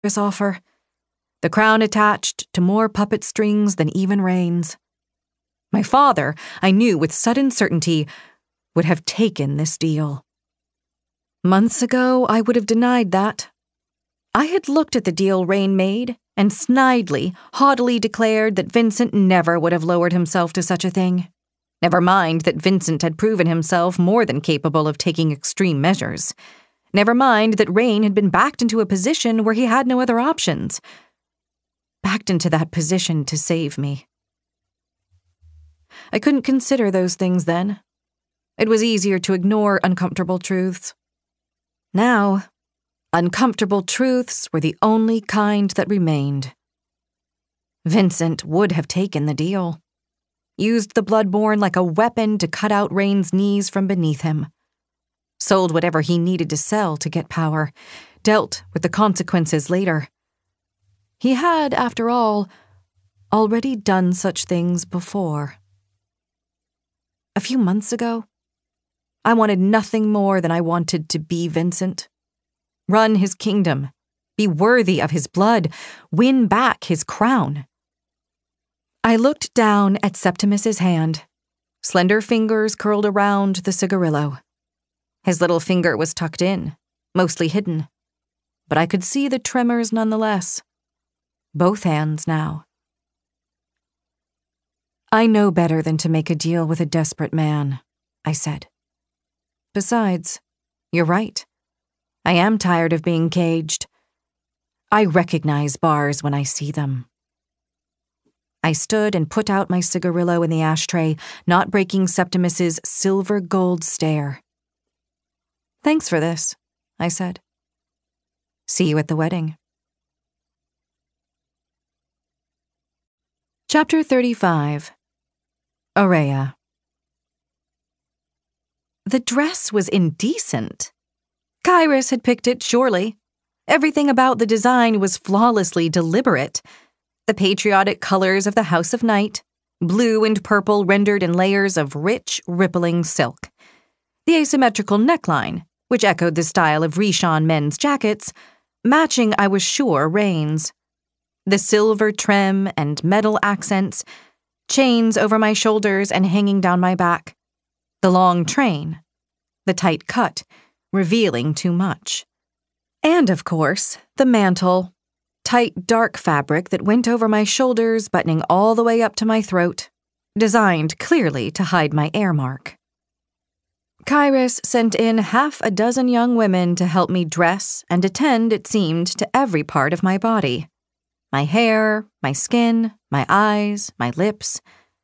this offer, the crown attached to more puppet strings than even Rain's. My father, I knew with sudden certainty, would have taken this deal. Months ago, I would have denied that. I had looked at the deal Rain made and snidely, haughtily declared that Vincent never would have lowered himself to such a thing. Never mind that Vincent had proven himself more than capable of taking extreme measures. Never mind that Rain had been backed into a position where he had no other options. Backed into that position to save me. I couldn't consider those things then. It was easier to ignore uncomfortable truths. Now, uncomfortable truths were the only kind that remained. Vincent would have taken the deal. Used the Bloodborne like a weapon to cut out Rain's knees from beneath him. Sold whatever he needed to sell to get power. Dealt with the consequences later. He had, after all, already done such things before. A few months ago, I wanted nothing more than I wanted to be Vincent. Run his kingdom, be worthy of his blood, win back his crown. I looked down at Septimus's hand, slender fingers curled around the cigarillo. His little finger was tucked in, mostly hidden, but I could see the tremors nonetheless. Both hands now. I know better than to make a deal with a desperate man, I said. Besides, you're right. I am tired of being caged. I recognize bars when I see them. I stood and put out my cigarillo in the ashtray, not breaking Septimus's silver-gold stare. Thanks for this, I said. See you at the wedding. Chapter 35. Aurea. The dress was indecent. Kyrus had picked it, surely. Everything about the design was flawlessly deliberate. The patriotic colors of the House of Night, blue and purple rendered in layers of rich, rippling silk. The asymmetrical neckline, which echoed the style of Rishon men's jackets, matching, I was sure, Rain's. The silver trim and metal accents, chains over my shoulders and hanging down my back. The long train, the tight cut, revealing too much. And, of course, the mantle, tight dark fabric that went over my shoulders, buttoning all the way up to my throat, designed clearly to hide my air mark. Kyrus sent in 6 young women to help me dress and attend, it seemed, to every part of my body. My hair, my skin, my eyes, my lips.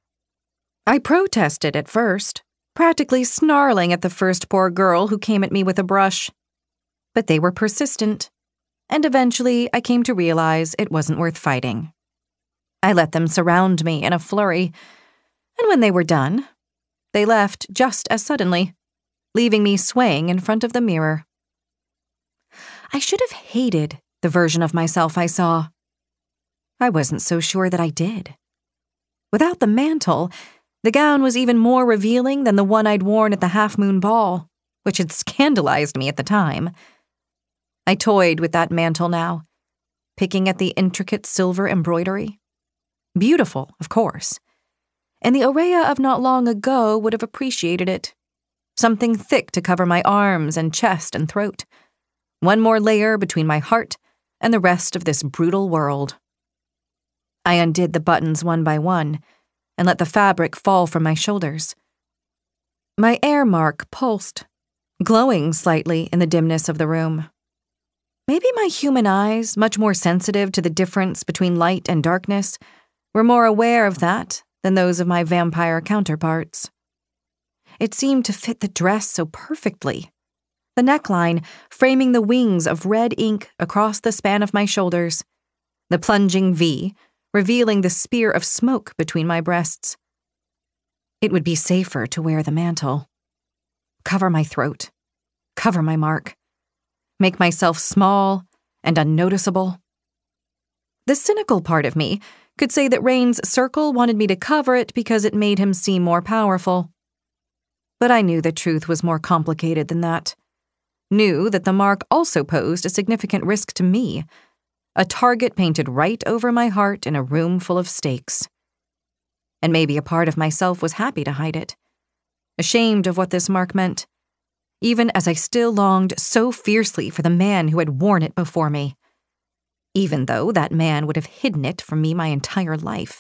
I protested at first, practically snarling at the first poor girl who came at me with a brush. But they were persistent, and eventually I came to realize it wasn't worth fighting. I let them surround me in a flurry, and when they were done, they left just as suddenly, leaving me swaying in front of the mirror. I should have hated the version of myself I saw. I wasn't so sure that I did. Without the mantle, the gown was even more revealing than the one I'd worn at the half-moon ball, which had scandalized me at the time. I toyed with that mantle now, picking at the intricate silver embroidery. Beautiful, of course. And the Aurea of not long ago would have appreciated it. Something thick to cover my arms and chest and throat. One more layer between my heart and the rest of this brutal world. I undid the buttons one by one and let the fabric fall from my shoulders. My air mark pulsed, glowing slightly in the dimness of the room. Maybe my human eyes, much more sensitive to the difference between light and darkness, were more aware of that than those of my vampire counterparts. It seemed to fit the dress so perfectly. The neckline framing the wings of red ink across the span of my shoulders. The plunging V, revealing the spear of smoke between my breasts. It would be safer to wear the mantle. Cover my throat. Cover my mark. Make myself small and unnoticeable. The cynical part of me could say that Rain's circle wanted me to cover it because it made him seem more powerful. But I knew the truth was more complicated than that. Knew that the mark also posed a significant risk to me, a target painted right over my heart in a room full of stakes. And maybe a part of myself was happy to hide it, ashamed of what this mark meant, even as I still longed so fiercely for the man who had worn it before me, even though that man would have hidden it from me my entire life.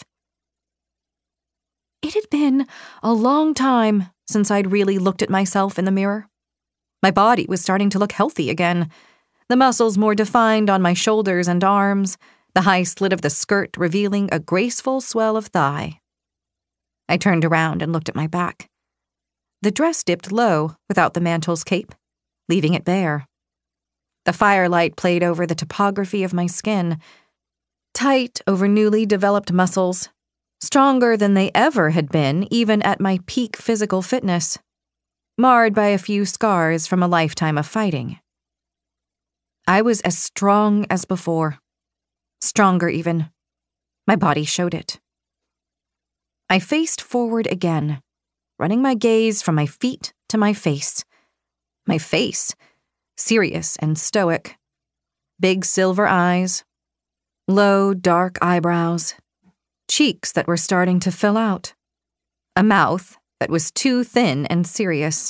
It had been a long time since I'd really looked at myself in the mirror. My body was starting to look healthy again, the muscles more defined on my shoulders and arms, the high slit of the skirt revealing a graceful swell of thigh. I turned around and looked at my back. The dress dipped low without the mantle's cape, leaving it bare. The firelight played over the topography of my skin, tight over newly developed muscles, stronger than they ever had been even at my peak physical fitness, marred by a few scars from a lifetime of fighting. I was as strong as before, stronger even. My body showed it. I faced forward again, running my gaze from my feet to my face. My face, serious and stoic. Big silver eyes, low, dark eyebrows, cheeks that were starting to fill out, a mouth that was too thin and serious.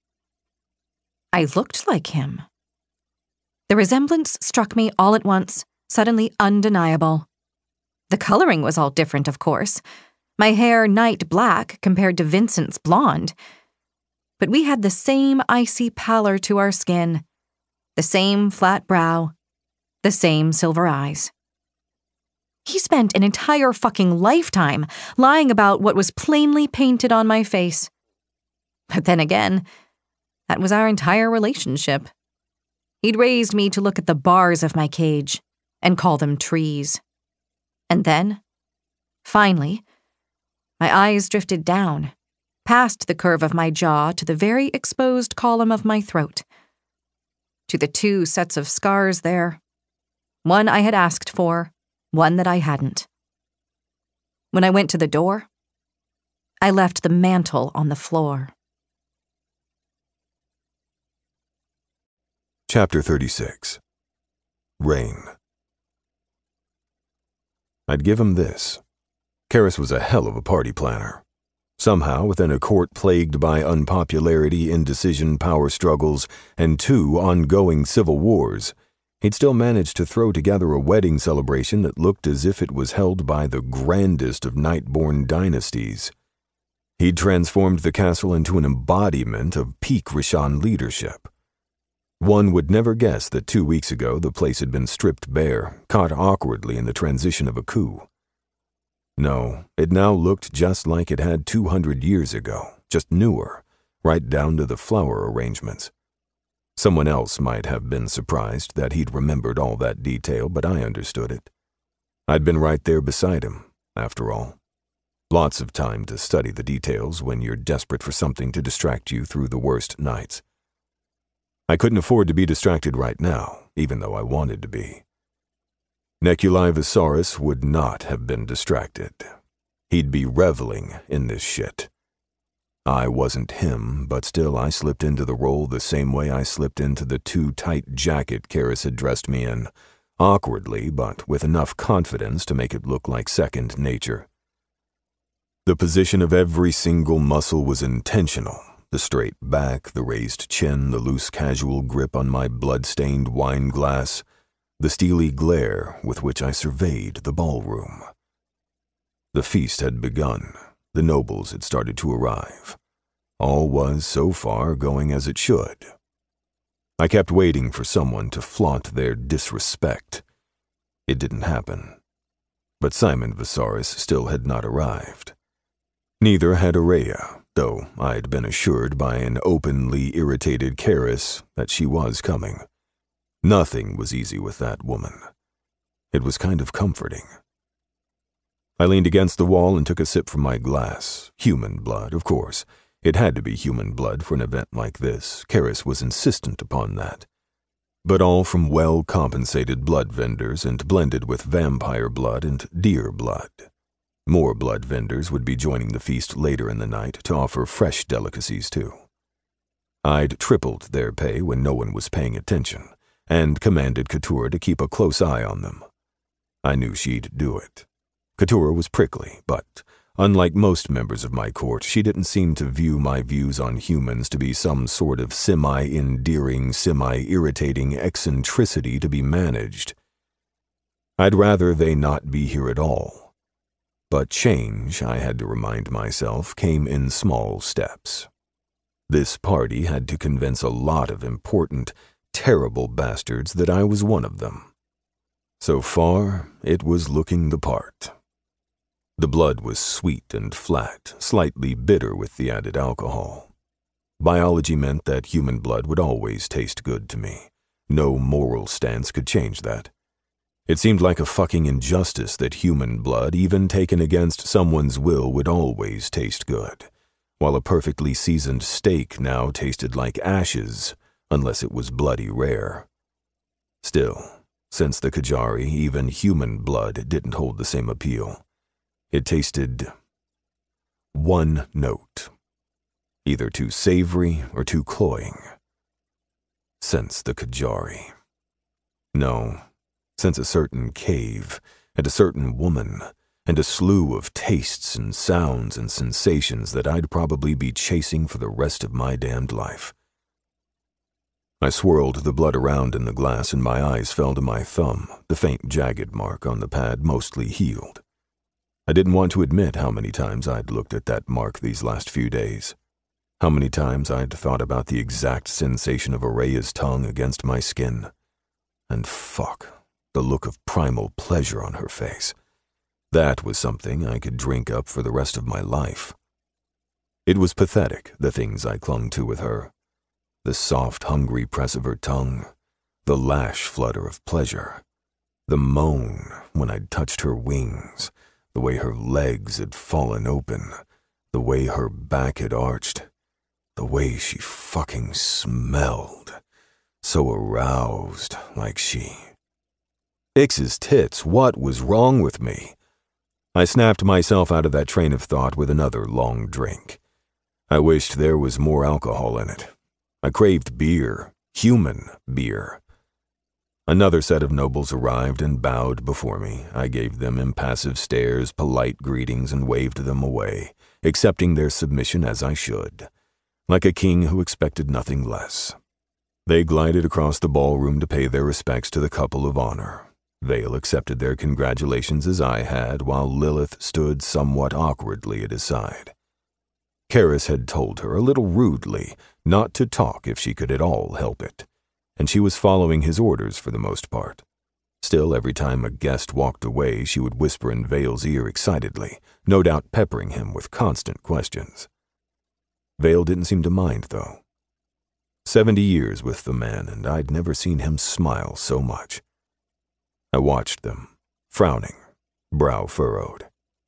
I looked like him. The resemblance struck me all at once, suddenly undeniable. The coloring was all different, of course. My hair night black compared to Vincent's blonde. But we had the same icy pallor to our skin, the same flat brow, the same silver eyes. He spent an entire fucking lifetime lying about what was plainly painted on my face. But then again, that was our entire relationship. He'd raised me to look at the bars of my cage and call them trees. And then, finally, my eyes drifted down, past the curve of my jaw to the very exposed column of my throat, to the 2 sets of scars there, one I had asked for, one that I hadn't. When I went to the door, I left the mantle on the floor. Chapter 36. Rain. I'd give him this. Karis was a hell of a party planner. Somehow, within a court plagued by unpopularity, indecision, power struggles, and 2 ongoing civil wars, he'd still managed to throw together a wedding celebration that looked as if it was held by the grandest of Nightborn dynasties. He'd transformed the castle into an embodiment of peak Rishan leadership. One would never guess that 2 weeks ago the place had been stripped bare, caught awkwardly in the transition of a coup. No, it now looked just like it had 200 years ago, just newer, right down to the flower arrangements. Someone else might have been surprised that he'd remembered all that detail, but I understood it. I'd been right there beside him, after all. Lots of time to study the details when you're desperate for something to distract you through the worst nights. I couldn't afford to be distracted right now, even though I wanted to be. Neculi Visaris would not have been distracted. He'd be reveling in this shit. I wasn't him, but still I slipped into the role the same way I slipped into the too tight jacket Karis had dressed me in, awkwardly but with enough confidence to make it look like second nature. The position of every single muscle was intentional. The straight back, the raised chin, the loose casual grip on my blood-stained wine glass, the steely glare with which I surveyed the ballroom. The feast had begun. The nobles had started to arrive. All was, so far, going as it should. I kept waiting for someone to flaunt their disrespect. It didn't happen. But Simon Visaris still had not arrived. Neither had Araya, though I'd been assured by an openly irritated Karis that she was coming. Nothing was easy with that woman. It was kind of comforting. I leaned against the wall and took a sip from my glass. Human blood, of course. It had to be human blood for an event like this. Karis was insistent upon that. But all from well-compensated blood vendors and blended with vampire blood and deer blood. More blood vendors would be joining the feast later in the night to offer fresh delicacies too. I'd tripled their pay when no one was paying attention. and commanded Couture to keep a close eye on them. I knew she'd do it. Couture was prickly, but unlike most members of my court, she didn't seem to view my views on humans to be some sort of semi-endearing, semi-irritating eccentricity to be managed. I'd rather they not be here at all. But change, I had to remind myself, came in small steps. This party had to convince a lot of important, terrible bastards that I was one of them. So far, it was looking the part. The blood was sweet and flat, slightly bitter with the added alcohol. Biology meant that human blood would always taste good to me. No moral stance could change that. It seemed like a fucking injustice that human blood, even taken against someone's will, would always taste good, while a perfectly seasoned steak now tasted like ashes, unless it was bloody rare. Still, since the Kajari, even human blood didn't hold the same appeal. It tasted one note, either too savory or too cloying. Since the Kajari. No, since a certain cave, and a certain woman, and a slew of tastes and sounds and sensations that I'd probably be chasing for the rest of my damned life. I swirled the blood around in the glass and my eyes fell to my thumb, the faint jagged mark on the pad mostly healed. I didn't want to admit how many times I'd looked at that mark these last few days. How many times I'd thought about the exact sensation of Araya's tongue against my skin. And fuck, the look of primal pleasure on her face. That was something I could drink up for the rest of my life. It was pathetic, the things I clung to with her. The soft, hungry press of her tongue, the lash flutter of pleasure, the moan when I'd touched her wings, the way her legs had fallen open, the way her back had arched, the way she fucking smelled, so aroused like she. Ix's tits, what was wrong with me? I snapped myself out of that train of thought with another long drink. I wished there was more alcohol in it. I craved beer, human beer. Another set of nobles arrived and bowed before me. I gave them impassive stares, polite greetings, and waved them away, accepting their submission as I should, like a king who expected nothing less. They glided across the ballroom to pay their respects to the couple of honor. Vale accepted their congratulations as I had, while Lilith stood somewhat awkwardly at his side. Karis had told her, a little rudely, not to talk if she could at all help it, and she was following his orders for the most part. Still, every time a guest walked away, she would whisper in Vale's ear excitedly, no doubt peppering him with constant questions. Vale didn't seem to mind, though. 70 years with the man, and I'd never seen him smile so much. I watched them, frowning, brow furrowed.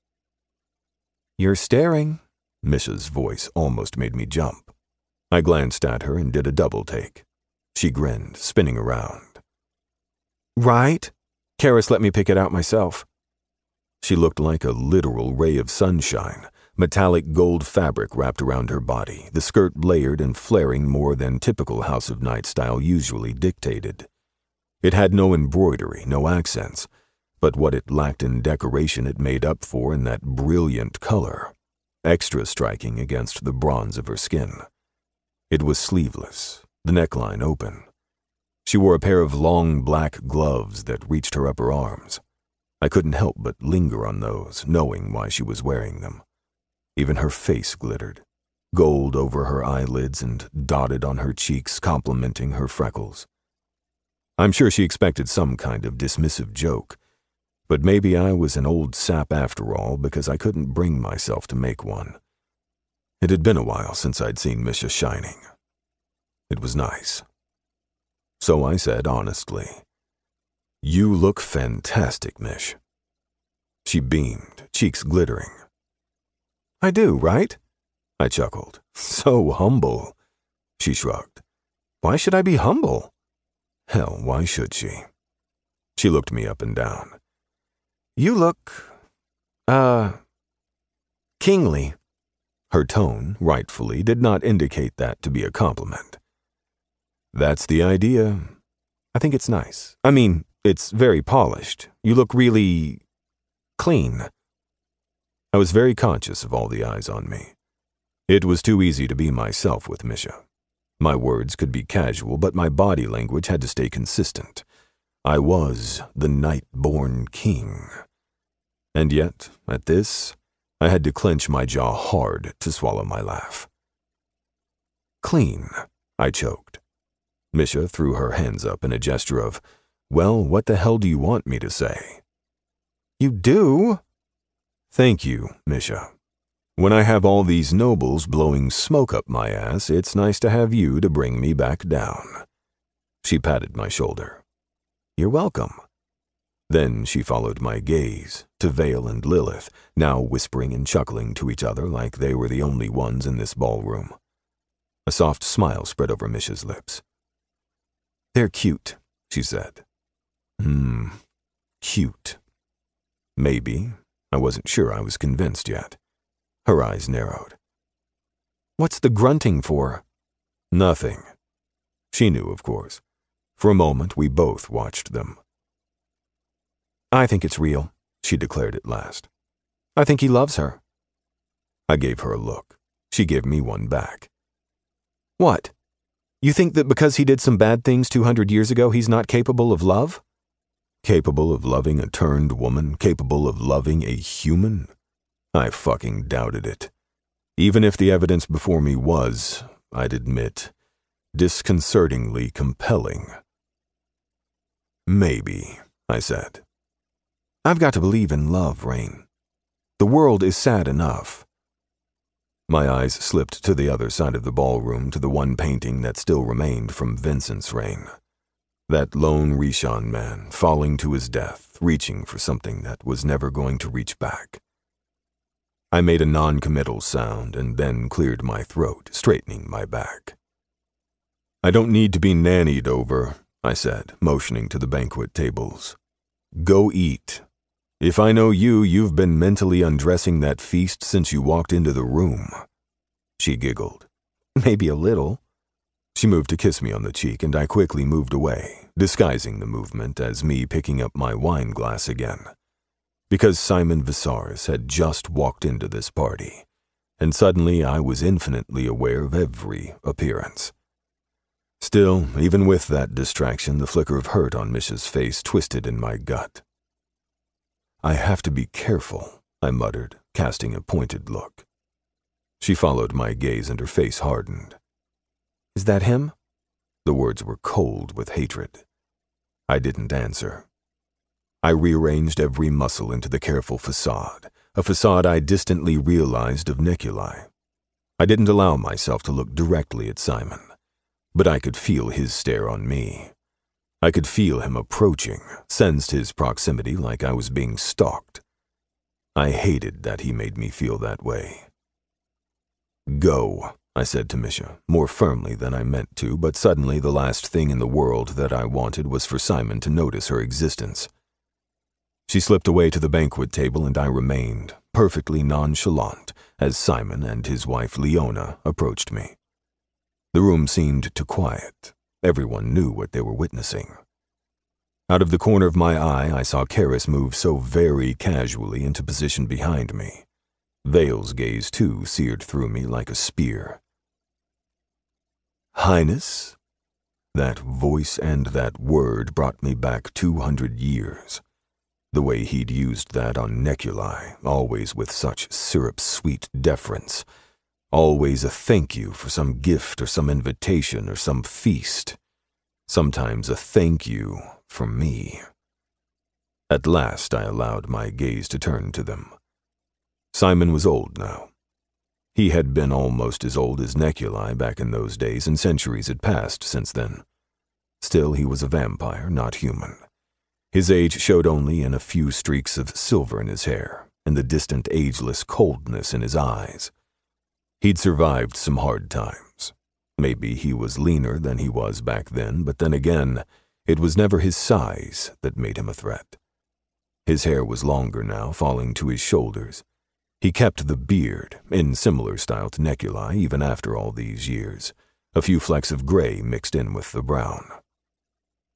"You're staring." Misha's voice almost made me jump. I glanced at her and did a double take. She grinned, spinning around. "Right? Karis let me pick it out myself." She looked like a literal ray of sunshine, metallic gold fabric wrapped around her body, the skirt layered and flaring more than typical House of Night style usually dictated. It had no embroidery, no accents, but what it lacked in decoration it made up for in that brilliant color, extra striking against the bronze of her skin. It was sleeveless, the neckline open. She wore a pair of long black gloves that reached her upper arms. I couldn't help but linger on those, knowing why she was wearing them. Even her face glittered, gold over her eyelids and dotted on her cheeks, complementing her freckles. I'm sure she expected some kind of dismissive joke, but maybe I was an old sap after all because I couldn't bring myself to make one. It had been a while since I'd seen Misha shining. It was nice. So I said honestly, "You look fantastic, Mish." She beamed, cheeks glittering. "I do, right?" I chuckled. "So humble." She shrugged. "Why should I be humble?" Hell, why should she? She looked me up and down. "You look, kingly." Her tone, rightfully, did not indicate that to be a compliment. "That's the idea." "I I think it's nice. I mean, it's very polished. You look really clean. I was very conscious of all the eyes on me. It was too easy to be myself with Misha. My words could be casual, but my body language had to stay consistent. I was the night-born king. And yet, at this, I had to clench my jaw hard to swallow my laugh. Clean, I choked. Misha threw her hands up in a gesture of, well, what the hell do you want me to say? You do? Thank you, Misha. When I have all these nobles blowing smoke up my ass, it's nice to have you to bring me back down. She patted my shoulder. You're welcome. Then she followed my gaze to Vale and Lilith, now whispering and chuckling to each other like they were the only ones in this ballroom. A soft smile spread over Misha's lips. They're cute, she said. Cute. Maybe. I wasn't sure I was convinced yet. Her eyes narrowed. What's the grunting for? Nothing. She knew, of course. For a moment, we both watched them. I think it's real, she declared at last. I think he loves her. I gave her a look. She gave me one back. What? You think that because he did some bad things 200 years ago, he's not capable of love? Capable of loving a turned woman? Capable of loving a human? I fucking doubted it. Even if the evidence before me was, I'd admit, disconcertingly compelling. Maybe, I said. I've got to believe in love, Rain. The world is sad enough. My eyes slipped to the other side of the ballroom to the one painting that still remained from Vincent's reign. That lone Rishon man falling to his death, reaching for something that was never going to reach back. I made a non-committal sound and then cleared my throat, straightening my back. I don't need to be nannied over, I said, motioning to the banquet tables. Go eat. If I know you, you've been mentally undressing that feast since you walked into the room. She giggled. Maybe a little. She moved to kiss me on the cheek, and I quickly moved away, disguising the movement as me picking up my wine glass again. Because Simon Viserys had just walked into this party, and suddenly I was infinitely aware of every appearance. Still, even with that distraction, the flicker of hurt on Misha's face twisted in my gut. I have to be careful, I muttered, casting a pointed look. She followed my gaze and her face hardened. Is that him? The words were cold with hatred. I didn't answer. I rearranged every muscle into the careful facade, a facade I distantly realized of Nikolai. I didn't allow myself to look directly at Simon, but I could feel his stare on me. I could feel him approaching, sensed his proximity like I was being stalked. I hated that he made me feel that way. Go, I said to Misha, more firmly than I meant to, but suddenly the last thing in the world that I wanted was for Simon to notice her existence. She slipped away to the banquet table and I remained, perfectly nonchalant, as Simon and his wife Leona approached me. The room seemed to quiet. Everyone knew what they were witnessing. Out of the corner of my eye, I saw Karis move so very casually into position behind me. Vale's gaze, too, seared through me like a spear. Highness? That voice and that word brought me back 200 years. The way he'd used that on Nikolai, always with such syrup-sweet deference. Always a thank you for some gift or some invitation or some feast. Sometimes a thank you from me. At last I allowed my gaze to turn to them. Simon was old now. He had been almost as old as Nikolai back in those days, and centuries had passed since then. Still, he was a vampire, not human. His age showed only in a few streaks of silver in his hair, and the distant ageless coldness in his eyes. He'd survived some hard times. Maybe he was leaner than he was back then, but then again, it was never his size that made him a threat. His hair was longer now, falling to his shoulders. He kept the beard, in similar style to Nikolai, even after all these years, a few flecks of gray mixed in with the brown.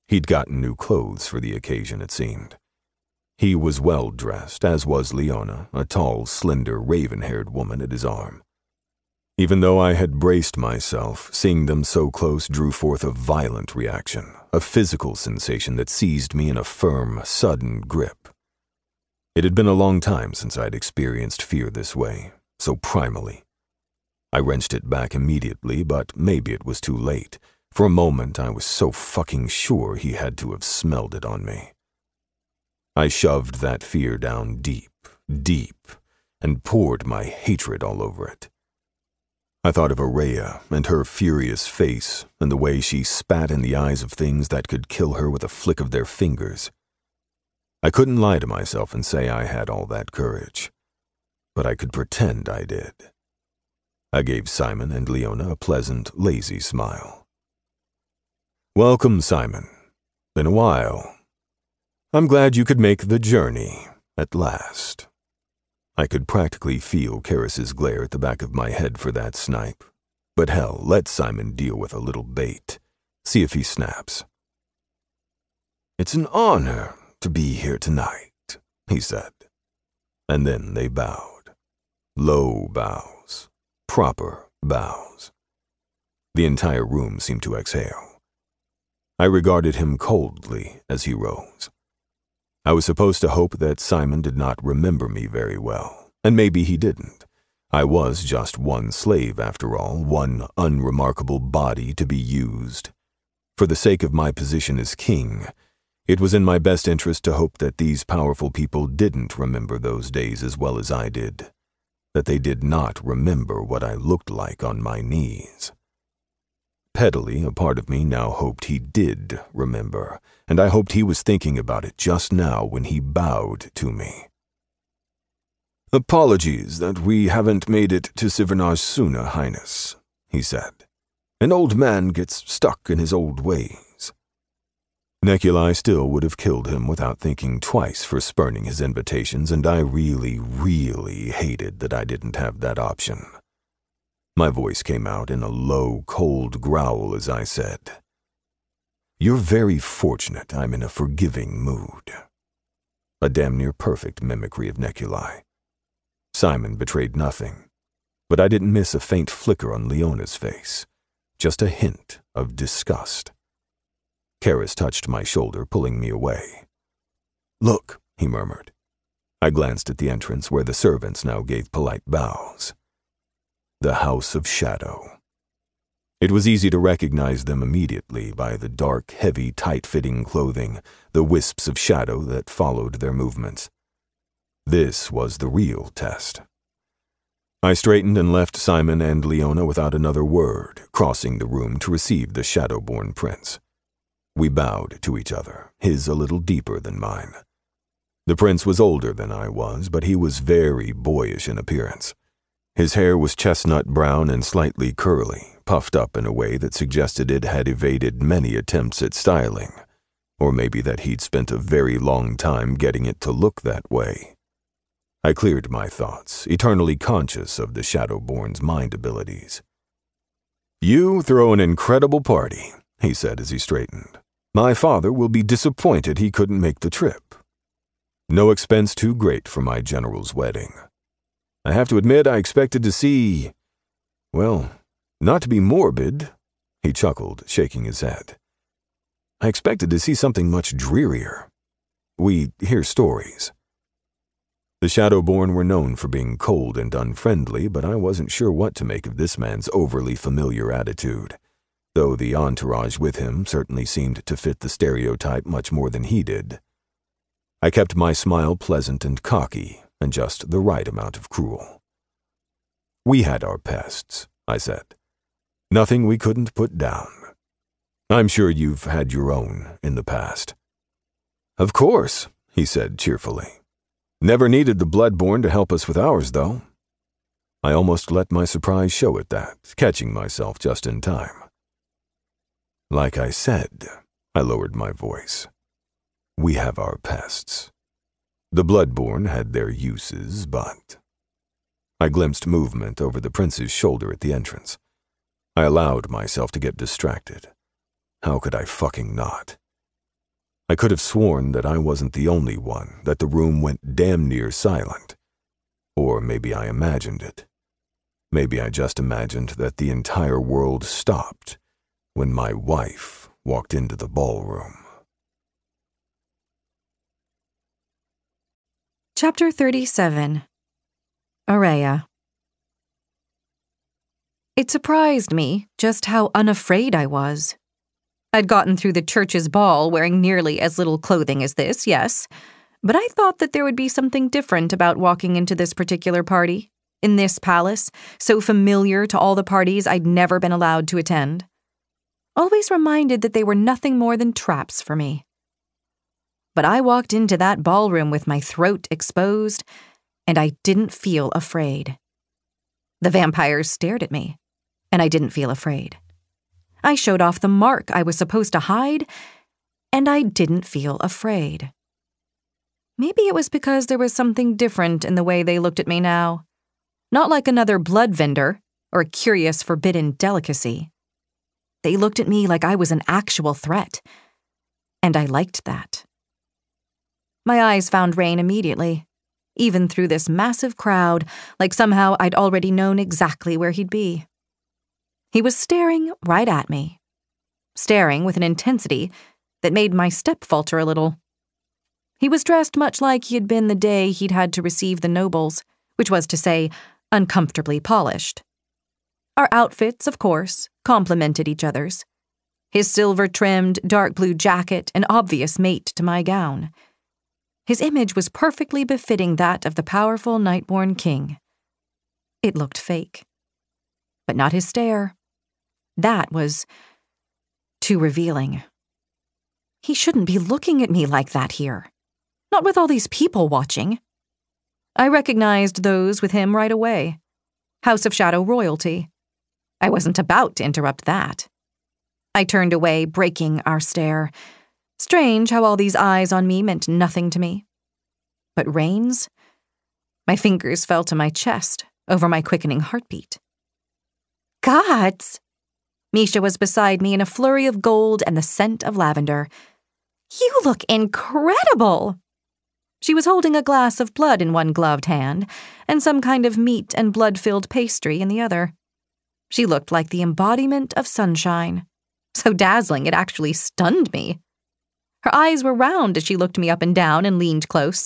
He'd gotten new clothes for the occasion, it seemed. He was well dressed, as was Leona, a tall, slender, raven-haired woman at his arm. Even though I had braced myself, seeing them so close drew forth a violent reaction, a physical sensation that seized me in a firm, sudden grip. It had been a long time since I'd experienced fear this way, so primally. I wrenched it back immediately, but maybe it was too late. For a moment, I was so fucking sure he had to have smelled it on me. I shoved that fear down deep, deep, and poured my hatred all over it. I thought of Araya and her furious face and the way she spat in the eyes of things that could kill her with a flick of their fingers. I couldn't lie to myself and say I had all that courage, but I could pretend I did. I gave Simon and Leona a pleasant, lazy smile. "Welcome, Simon. Been a while. I'm glad you could make the journey, at last." I could practically feel Karis's glare at the back of my head for that snipe. But hell, let Simon deal with a little bait. See if he snaps. "It's an honor to be here tonight," he said. And then they bowed. Low bows. Proper bows. The entire room seemed to exhale. I regarded him coldly as he rose. I was supposed to hope that Simon did not remember me very well, and maybe he didn't. I was just one slave, after all, one unremarkable body to be used. For the sake of my position as king, it was in my best interest to hope that these powerful people didn't remember those days as well as I did, that they did not remember what I looked like on my knees. Pettily, a part of me now hoped he did remember, and I hoped he was thinking about it just now when he bowed to me. "Apologies that we haven't made it to Sivernaj sooner, Highness," he said. "An old man gets stuck in his old ways." Nekulai still would have killed him without thinking twice for spurning his invitations, and I really, really hated that I didn't have that option. My voice came out in a low, cold growl as I said, "You're very fortunate I'm in a forgiving mood." A damn near perfect mimicry of Nekulai. Simon betrayed nothing, but I didn't miss a faint flicker on Leona's face, just a hint of disgust. Karis touched my shoulder, pulling me away. "Look," he murmured. I glanced at the entrance where the servants now gave polite bows. The House of Shadow. It was easy to recognize them immediately by the dark, heavy, tight-fitting clothing, the wisps of shadow that followed their movements. This was the real test. I straightened and left Simon and Leona without another word, crossing the room to receive the Shadowborn prince. We bowed to each other, his a little deeper than mine. The prince was older than I was, but he was very boyish in appearance. His hair was chestnut brown and slightly curly, puffed up in a way that suggested it had evaded many attempts at styling, or maybe that he'd spent a very long time getting it to look that way. I cleared my thoughts, eternally conscious of the Shadowborn's mind abilities. "You throw an incredible party," he said as he straightened. "My father will be disappointed he couldn't make the trip. No expense too great for my general's wedding. I have to admit I expected to see, well, not to be morbid," he chuckled, shaking his head. "I expected to see something much drearier. We hear stories." The Shadowborn were known for being cold and unfriendly, but I wasn't sure what to make of this man's overly familiar attitude, though the entourage with him certainly seemed to fit the stereotype much more than he did. I kept my smile pleasant and cocky, and just the right amount of cruel. "We had our pests," I said. "Nothing we couldn't put down. I'm sure you've had your own in the past." "Of course," he said cheerfully. "Never needed the Bloodborne to help us with ours, though." I almost let my surprise show at that, catching myself just in time. "Like I said," I lowered my voice, "we have our pests. The Bloodborne had their uses, but—" I glimpsed movement over the prince's shoulder at the entrance. I allowed myself to get distracted. How could I fucking not? I could have sworn that I wasn't the only one, that the room went damn near silent. Or maybe I imagined it. Maybe I just imagined that the entire world stopped when my wife walked into the ballroom. Chapter 37. Aurea. It surprised me just how unafraid I was. I'd gotten through the church's ball wearing nearly as little clothing as this, yes, but I thought that there would be something different about walking into this particular party, in this palace, so familiar to all the parties I'd never been allowed to attend. Always reminded that they were nothing more than traps for me. But I walked into that ballroom with my throat exposed, and I didn't feel afraid. The vampires stared at me, and I didn't feel afraid. I showed off the mark I was supposed to hide, and I didn't feel afraid. Maybe it was because there was something different in the way they looked at me now. Not like another blood vendor or a curious forbidden delicacy. They looked at me like I was an actual threat, and I liked that. My eyes found Rain immediately, even through this massive crowd, like somehow I'd already known exactly where he'd be. He was staring right at me, staring with an intensity that made my step falter a little. He was dressed much like he had been the day he'd had to receive the nobles, which was to say, uncomfortably polished. Our outfits, of course, complemented each other's. His silver-trimmed, dark blue jacket an obvious mate to my gown. His image was perfectly befitting that of the powerful Nightborn king. It looked fake. But not his stare. That was too revealing. He shouldn't be looking at me like that here. Not with all these people watching. I recognized those with him right away. House of Shadow royalty. I wasn't about to interrupt that. I turned away, breaking our stare. Strange how all these eyes on me meant nothing to me. But Rain's? My fingers fell to my chest, over my quickening heartbeat. Gods! Misha was beside me in a flurry of gold and the scent of lavender. You look incredible! She was holding a glass of blood in one gloved hand and some kind of meat and blood-filled pastry in the other. She looked like the embodiment of sunshine. So dazzling it actually stunned me. Her eyes were round as she looked me up and down and leaned close.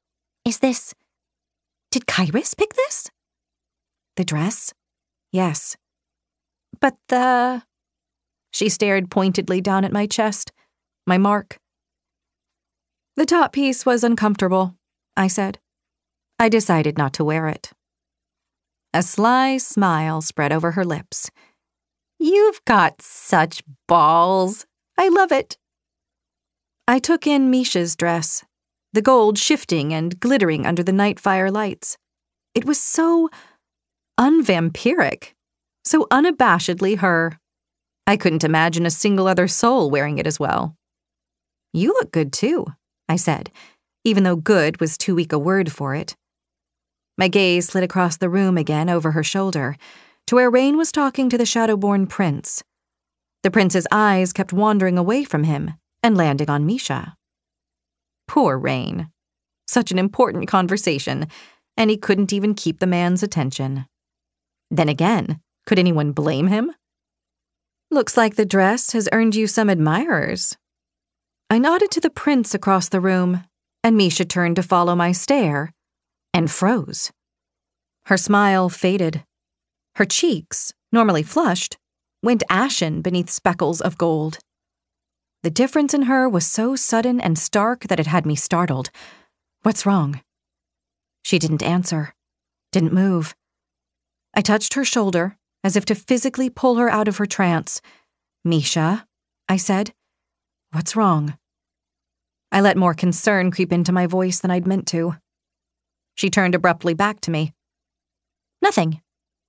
Did Kyrus pick this? The dress? Yes. But She stared pointedly down at my chest, my mark. The top piece was uncomfortable, I said. I decided not to wear it. A sly smile spread over her lips. You've got such balls. I love it. I took in Misha's dress, the gold shifting and glittering under the night fire lights. It was so unvampiric, so unabashedly her. I couldn't imagine a single other soul wearing it as well. You look good too, I said, even though good was too weak a word for it. My gaze slid across the room again over her shoulder, to where Rain was talking to the Shadowborn prince. The prince's eyes kept wandering away from him and landing on Misha. Poor Rain. Such an important conversation, and he couldn't even keep the man's attention. Then again, could anyone blame him? Looks like the dress has earned you some admirers. I nodded to the prince across the room, and Misha turned to follow my stare, and froze. Her smile faded. Her cheeks, normally flushed, went ashen beneath speckles of gold. The difference in her was so sudden and stark that it had me startled. What's wrong? She didn't answer, didn't move. I touched her shoulder, as if to physically pull her out of her trance. Misha, I said, what's wrong? I let more concern creep into my voice than I'd meant to. She turned abruptly back to me. Nothing.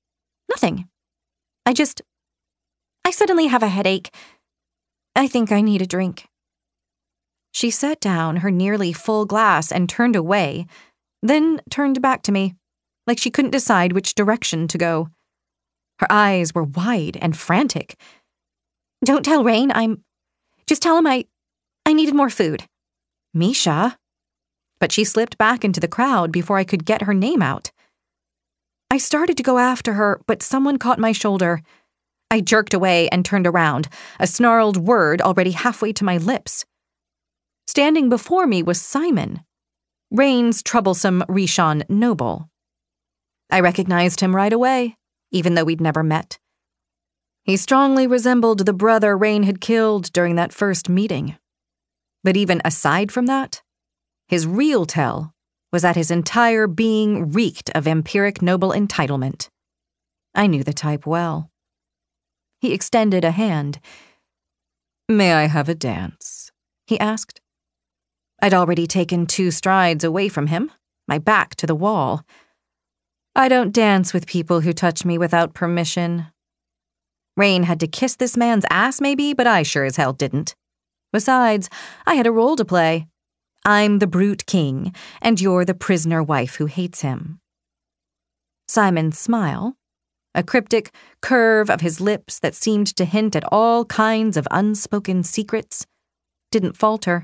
I suddenly have a headache. I think I need a drink. She set down her nearly full glass and turned away, then turned back to me, like she couldn't decide which direction to go. Her eyes were wide and frantic. Don't tell Rain, Just tell him I I needed more food. Misha. But she slipped back into the crowd before I could get her name out. I started to go after her, but someone caught my shoulder. I jerked away and turned around, a snarled word already halfway to my lips. Standing before me was Simon, Rain's troublesome Rishon noble. I recognized him right away, even though we'd never met. He strongly resembled the brother Rain had killed during that first meeting. But even aside from that, his real tell was that his entire being reeked of empiric noble entitlement. I knew the type well. He extended a hand. "May I have a dance?" he asked. I'd already taken 2 strides away from him, my back to the wall. I don't dance with people who touch me without permission. Rain had to kiss this man's ass maybe, but I sure as hell didn't. Besides, I had a role to play. I'm the brute king, and you're the prisoner wife who hates him. Simon's smile, a cryptic curve of his lips that seemed to hint at all kinds of unspoken secrets, didn't falter.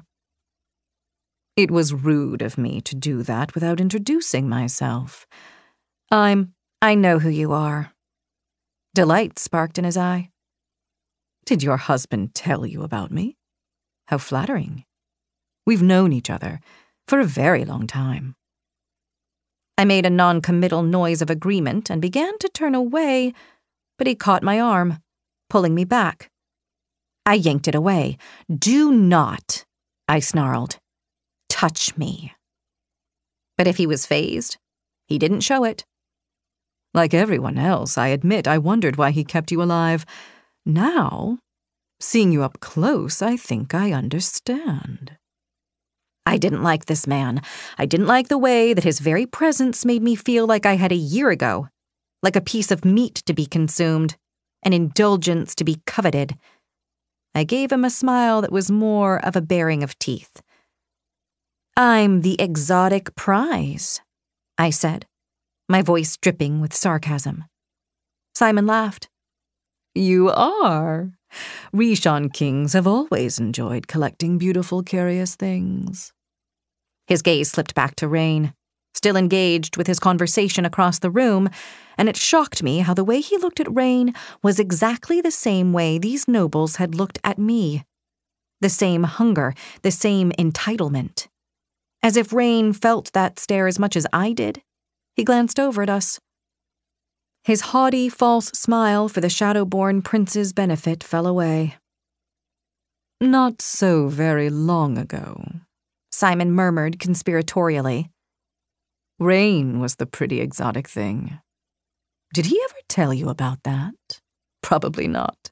It was rude of me to do that without introducing myself. I know who you are. Delight sparked in his eye. Did your husband tell you about me? How flattering. We've known each other for a very long time. I made a non-committal noise of agreement and began to turn away, but he caught my arm, pulling me back. I yanked it away. "Do not," I snarled, "touch me." But if he was fazed, he didn't show it. Like everyone else, I admit I wondered why he kept you alive. Now, seeing you up close, I think I understand. I didn't like this man. I didn't like the way that his very presence made me feel like I had a year ago, like a piece of meat to be consumed, an indulgence to be coveted. I gave him a smile that was more of a baring of teeth. "I'm the exotic prize," I said, my voice dripping with sarcasm. Simon laughed. "You are. Rishon kings have always enjoyed collecting beautiful, curious things." His gaze slipped back to Rain, still engaged with his conversation across the room, and it shocked me how the way he looked at Rain was exactly the same way these nobles had looked at me. The same hunger, the same entitlement. As if Rain felt that stare as much as I did, he glanced over at us. His haughty, false smile for the Shadowborn prince's benefit fell away. "Not so very long ago," Simon murmured conspiratorially. "Rain was the pretty exotic thing. Did he ever tell you about that? Probably not."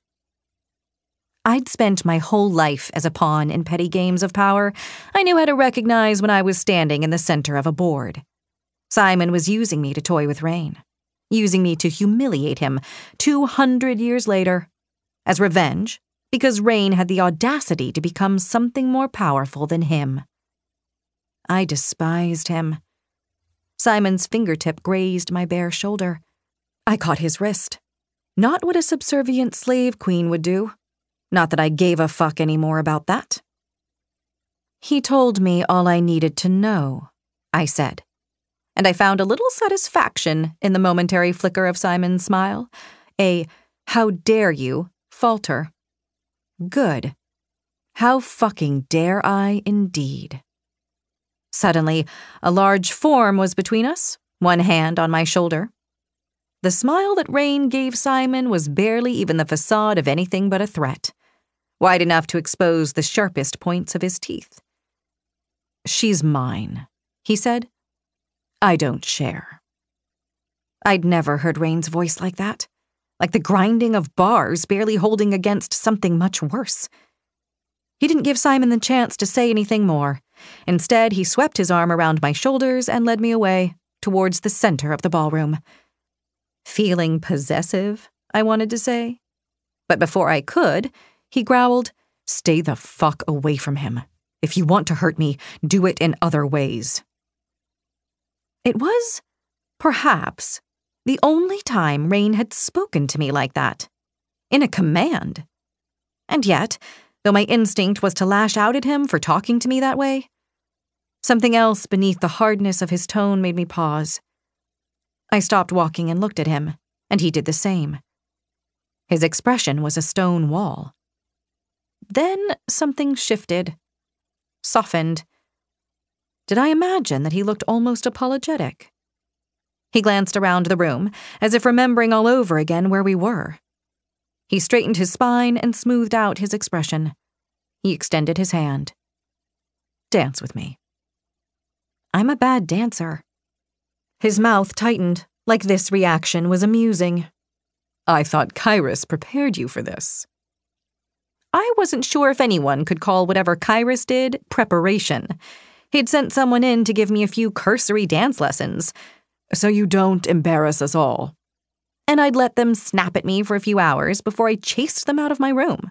I'd spent my whole life as a pawn in petty games of power. I knew how to recognize when I was standing in the center of a board. Simon was using me to toy with Rain, using me to humiliate him 200 years later, as revenge because Rain had the audacity to become something more powerful than him. I despised him. Simon's fingertip grazed my bare shoulder. I caught his wrist. Not what a subservient slave queen would do. Not that I gave a fuck anymore about that. "He told me all I needed to know," I said, and I found a little satisfaction in the momentary flicker of Simon's smile, a "how dare you" falter. Good. How fucking dare I, indeed. Suddenly, a large form was between us, one hand on my shoulder. The smile that Rain gave Simon was barely even the facade of anything but a threat, wide enough to expose the sharpest points of his teeth. "She's mine," he said. "I don't share." I'd never heard Rain's voice like that, like the grinding of bars barely holding against something much worse. He didn't give Simon the chance to say anything more. Instead, he swept his arm around my shoulders and led me away, towards the center of the ballroom. Feeling possessive, I wanted to say. But before I could, he growled, "Stay the fuck away from him. If you want to hurt me, do it in other ways." It was, perhaps, the only time Rain had spoken to me like that. In a command. And yet, though my instinct was to lash out at him for talking to me that way. Something else beneath the hardness of his tone made me pause. I stopped walking and looked at him, and he did the same. His expression was a stone wall. Then something shifted, softened. Did I imagine that he looked almost apologetic? He glanced around the room, as if remembering all over again where we were. He straightened his spine and smoothed out his expression. He extended his hand. Dance with me. I'm a bad dancer. His mouth tightened, like this reaction was amusing. I thought Kyrus prepared you for this. I wasn't sure if anyone could call whatever Kyrus did preparation. He'd sent someone in to give me a few cursory dance lessons, so you don't embarrass us all. And I'd let them snap at me for a few hours before I chased them out of my room.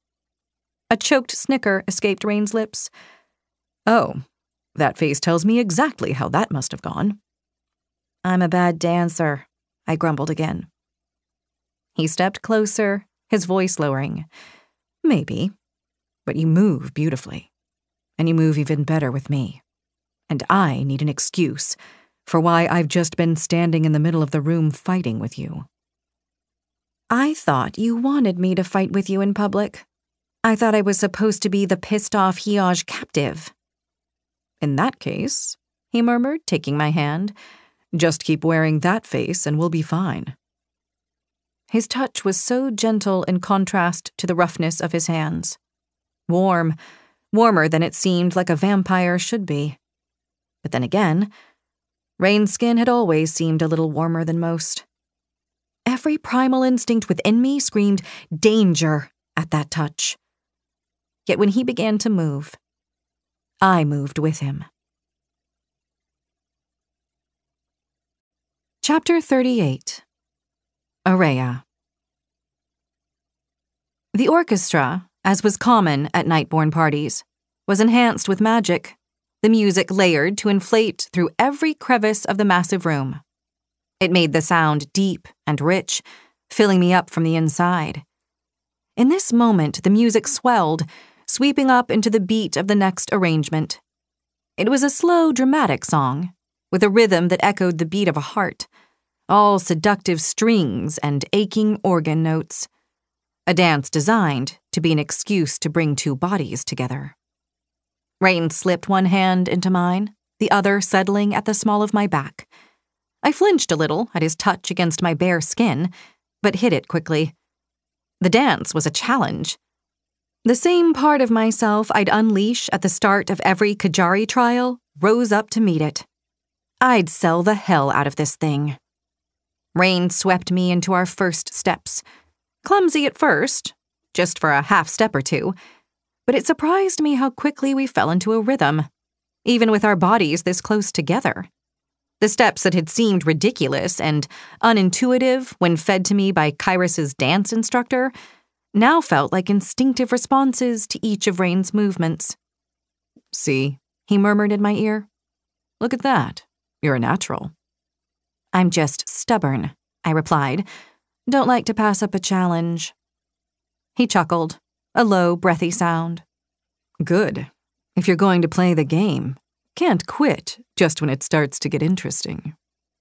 A choked snicker escaped Rain's lips. Oh, that face tells me exactly how that must have gone. I'm a bad dancer, I grumbled again. He stepped closer, his voice lowering. Maybe, but you move beautifully. And you move even better with me. And I need an excuse for why I've just been standing in the middle of the room fighting with you. I thought you wanted me to fight with you in public. I thought I was supposed to be the pissed-off Hiaj captive. In that case, he murmured, taking my hand, just keep wearing that face and we'll be fine. His touch was so gentle in contrast to the roughness of his hands. Warm, warmer than it seemed like a vampire should be. But then again, Rain's skin had always seemed a little warmer than most. Every primal instinct within me screamed danger at that touch. Yet when he began to move, I moved with him. Chapter 38. Aurea. The orchestra, as was common at Nightborn parties, was enhanced with magic, the music layered to inflate through every crevice of the massive room. It made the sound deep and rich, filling me up from the inside. In this moment, the music swelled, sweeping up into the beat of the next arrangement. It was a slow, dramatic song, with a rhythm that echoed the beat of a heart, all seductive strings and aching organ notes. A dance designed to be an excuse to bring two bodies together. Rain slipped one hand into mine, the other settling at the small of my back. I flinched a little at his touch against my bare skin, but hid it quickly. The dance was a challenge. The same part of myself I'd unleash at the start of every Kajari trial rose up to meet it. I'd sell the hell out of this thing. Rain swept me into our first steps. Clumsy at first, just for a half step or two, but it surprised me how quickly we fell into a rhythm, even with our bodies this close together. The steps that had seemed ridiculous and unintuitive when fed to me by Kyrus's dance instructor now felt like instinctive responses to each of Rain's movements. See, he murmured in my ear. Look at that. You're a natural. I'm just stubborn, I replied. Don't like to pass up a challenge. He chuckled, a low, breathy sound. Good. If you're going to play the game, can't quit just when it starts to get interesting.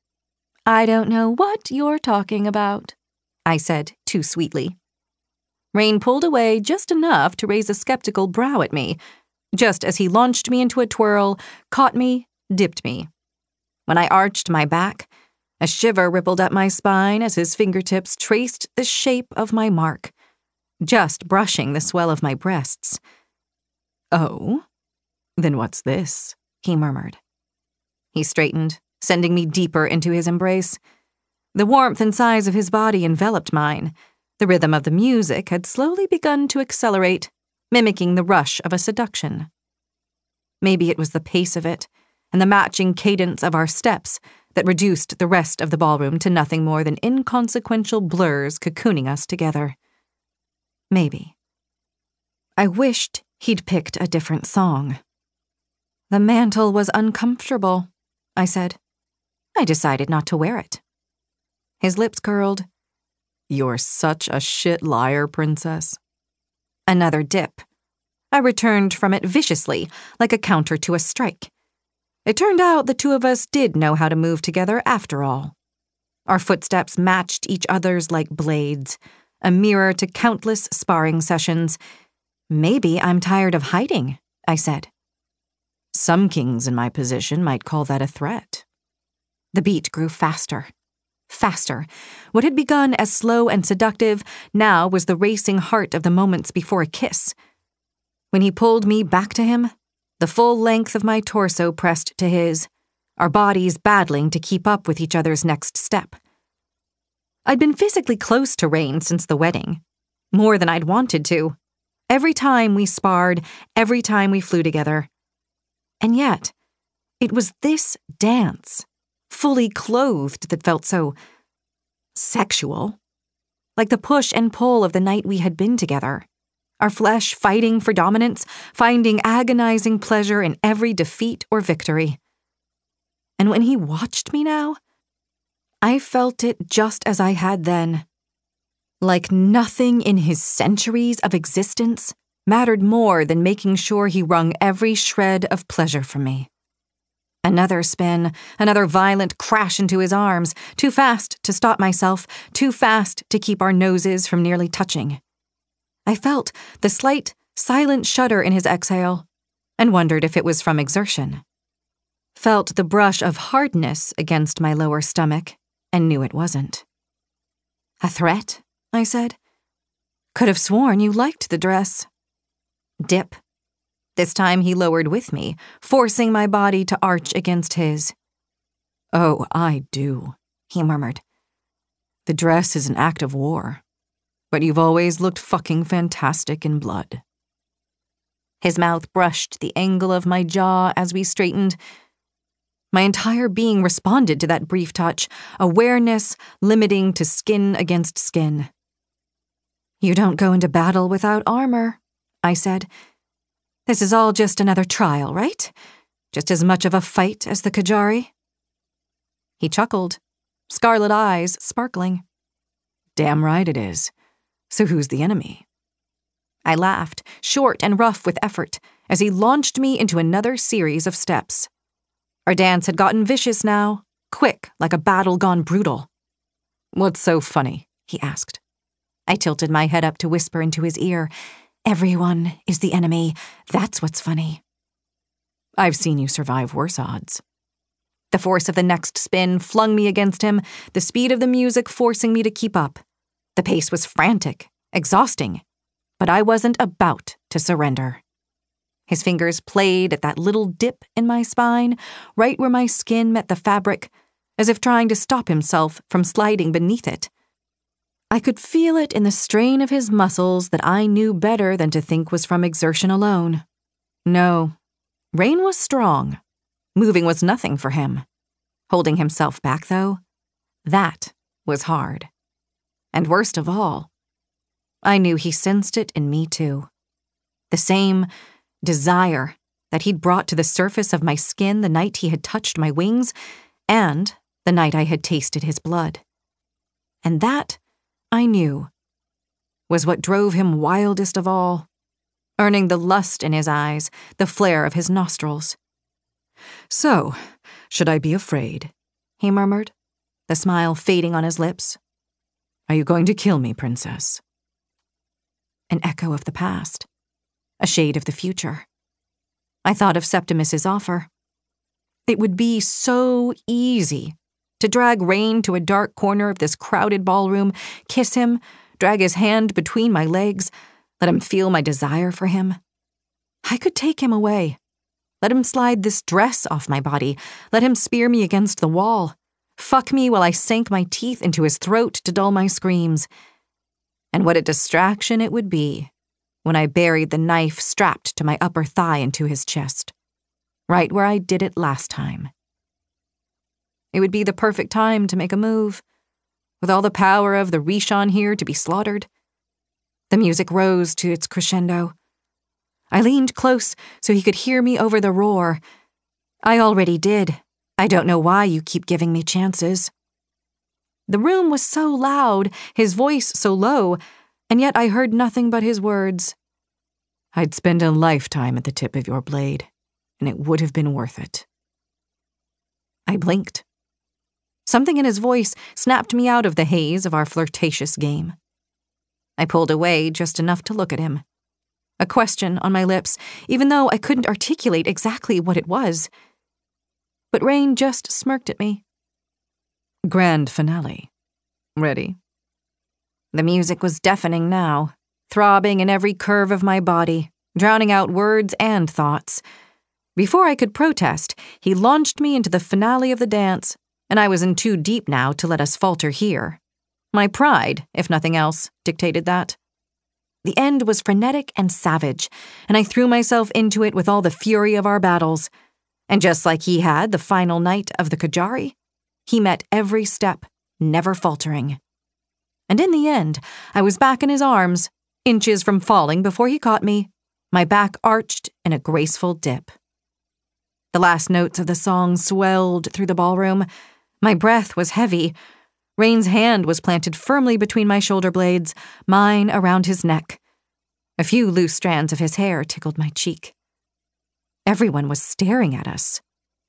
I don't know what you're talking about, I said too sweetly. Rain pulled away just enough to raise a skeptical brow at me, just as he launched me into a twirl, caught me, dipped me. When I arched my back, a shiver rippled up my spine as his fingertips traced the shape of my mark, just brushing the swell of my breasts. Oh, then what's this? He murmured. He straightened, sending me deeper into his embrace. The warmth and size of his body enveloped mine. The rhythm of the music had slowly begun to accelerate, mimicking the rush of a seduction. Maybe it was the pace of it, and the matching cadence of our steps that reduced the rest of the ballroom to nothing more than inconsequential blurs cocooning us together. Maybe. I wished he'd picked a different song. The mantle was uncomfortable, I said. I decided not to wear it. His lips curled. You're such a shit liar, princess. Another dip, I returned from it viciously, like a counter to a strike. It turned out the two of us did know how to move together after all. Our footsteps matched each other's like blades, a mirror to countless sparring sessions. Maybe I'm tired of hiding, I said. Some kings in my position might call that a threat. The beat grew faster. Faster. What had begun as slow and seductive now was the racing heart of the moments before a kiss. When he pulled me back to him, the full length of my torso pressed to his, our bodies battling to keep up with each other's next step. I'd been physically close to Rain since the wedding, more than I'd wanted to. Every time we sparred, every time we flew together. And yet, it was this dance, fully clothed, that felt so sexual. Like the push and pull of the night we had been together. Our flesh fighting for dominance, finding agonizing pleasure in every defeat or victory. And when he watched me now, I felt it just as I had then. Like nothing in his centuries of existence mattered more than making sure he wrung every shred of pleasure from me. Another spin, another violent crash into his arms, too fast to stop myself, too fast to keep our noses from nearly touching. I felt the slight, silent shudder in his exhale, and wondered if it was from exertion. Felt the brush of hardness against my lower stomach, and knew it wasn't. A threat, I said. Could have sworn you liked the dress. Dip. This time he lowered with me, forcing my body to arch against his. Oh, I do, he murmured. The dress is an act of war, but you've always looked fucking fantastic in blood. His mouth brushed the angle of my jaw as we straightened. My entire being responded to that brief touch, awareness limiting to skin against skin. You don't go into battle without armor, I said. This is all just another trial, right? Just as much of a fight as the Kajari? He chuckled, scarlet eyes sparkling. Damn right it is. So who's the enemy? I laughed, short and rough with effort, as he launched me into another series of steps. Our dance had gotten vicious now, quick like a battle gone brutal. What's so funny? He asked. I tilted my head up to whisper into his ear. Everyone is the enemy. That's what's funny. I've seen you survive worse odds. The force of the next spin flung me against him, the speed of the music forcing me to keep up. The pace was frantic, exhausting, but I wasn't about to surrender. His fingers played at that little dip in my spine, right where my skin met the fabric, as if trying to stop himself from sliding beneath it. I could feel it in the strain of his muscles that I knew better than to think was from exertion alone. No, Rain was strong. Moving was nothing for him. Holding himself back, though, that was hard. And worst of all, I knew he sensed it in me too. The same desire that he'd brought to the surface of my skin the night he had touched my wings, and the night I had tasted his blood. And that, I knew, was what drove him wildest of all, earning the lust in his eyes, the flare of his nostrils. So, should I be afraid? He murmured, the smile fading on his lips. Are you going to kill me, princess? An echo of the past, a shade of the future. I thought of Septimus's offer. It would be so easy to drag Rain to a dark corner of this crowded ballroom, kiss him, drag his hand between my legs, let him feel my desire for him. I could take him away. Let him slide this dress off my body. Let him spear me against the wall. Fuck me while I sank my teeth into his throat to dull my screams. And what a distraction it would be when I buried the knife strapped to my upper thigh into his chest, right where I did it last time. It would be the perfect time to make a move, with all the power of the Rishon here to be slaughtered. The music rose to its crescendo. I leaned close so he could hear me over the roar. I already did. I don't know why you keep giving me chances. The room was so loud, his voice so low, and yet I heard nothing but his words. I'd spend a lifetime at the tip of your blade, and it would have been worth it. I blinked. Something in his voice snapped me out of the haze of our flirtatious game. I pulled away just enough to look at him. A question on my lips, even though I couldn't articulate exactly what it was. But Rain just smirked at me. Grand finale. Ready? The music was deafening now, throbbing in every curve of my body, drowning out words and thoughts. Before I could protest, he launched me into the finale of the dance, and I was in too deep now to let us falter here. My pride, if nothing else, dictated that. The end was frenetic and savage, and I threw myself into it with all the fury of our battles. And just like he had the final night of the Kajari, he met every step, never faltering. And in the end, I was back in his arms, inches from falling before he caught me, my back arched in a graceful dip. The last notes of the song swelled through the ballroom. My breath was heavy. Rain's hand was planted firmly between my shoulder blades, mine around his neck. A few loose strands of his hair tickled my cheek. Everyone was staring at us.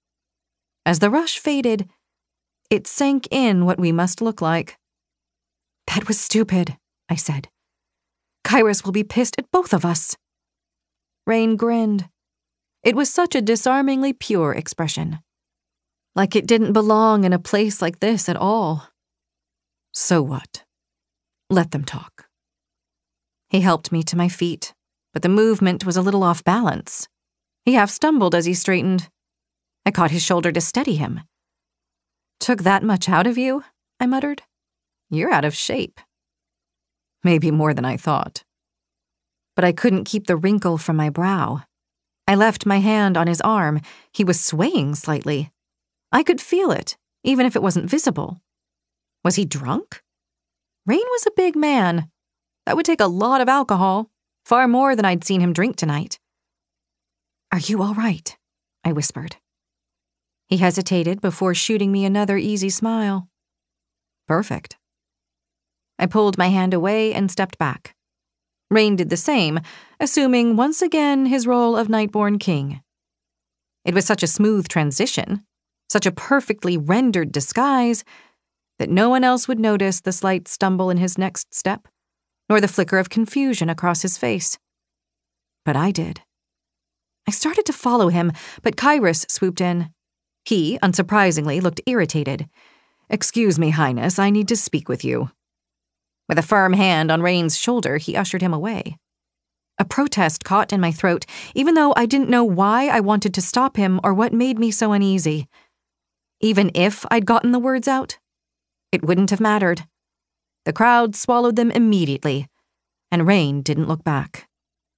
As the rush faded, it sank in what we must look like. That was stupid, I said. Kairos will be pissed at both of us. Rain grinned. It was such a disarmingly pure expression. Like it didn't belong in a place like this at all. So what? Let them talk. He helped me to my feet, but the movement was a little off balance. He half stumbled as he straightened. I caught his shoulder to steady him. Took that much out of you? I muttered. You're out of shape. Maybe more than I thought. But I couldn't keep the wrinkle from my brow. I left my hand on his arm. He was swaying slightly. I could feel it, even if it wasn't visible. Was he drunk? Rain was a big man. That would take a lot of alcohol, far more than I'd seen him drink tonight. Are you all right? I whispered. He hesitated before shooting me another easy smile. Perfect. I pulled my hand away and stepped back. Rain did the same, assuming once again his role of Nightborn King. It was such a smooth transition, such a perfectly rendered disguise, that no one else would notice the slight stumble in his next step, nor the flicker of confusion across his face. But I did. I started to follow him, but Kairos swooped in. He, unsurprisingly, looked irritated. Excuse me, Highness, I need to speak with you. With a firm hand on Rain's shoulder, he ushered him away. A protest caught in my throat, even though I didn't know why I wanted to stop him or what made me so uneasy. Even if I'd gotten the words out, it wouldn't have mattered. The crowd swallowed them immediately, and Rain didn't look back.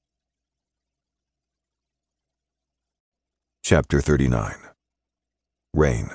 Chapter 39. Rain.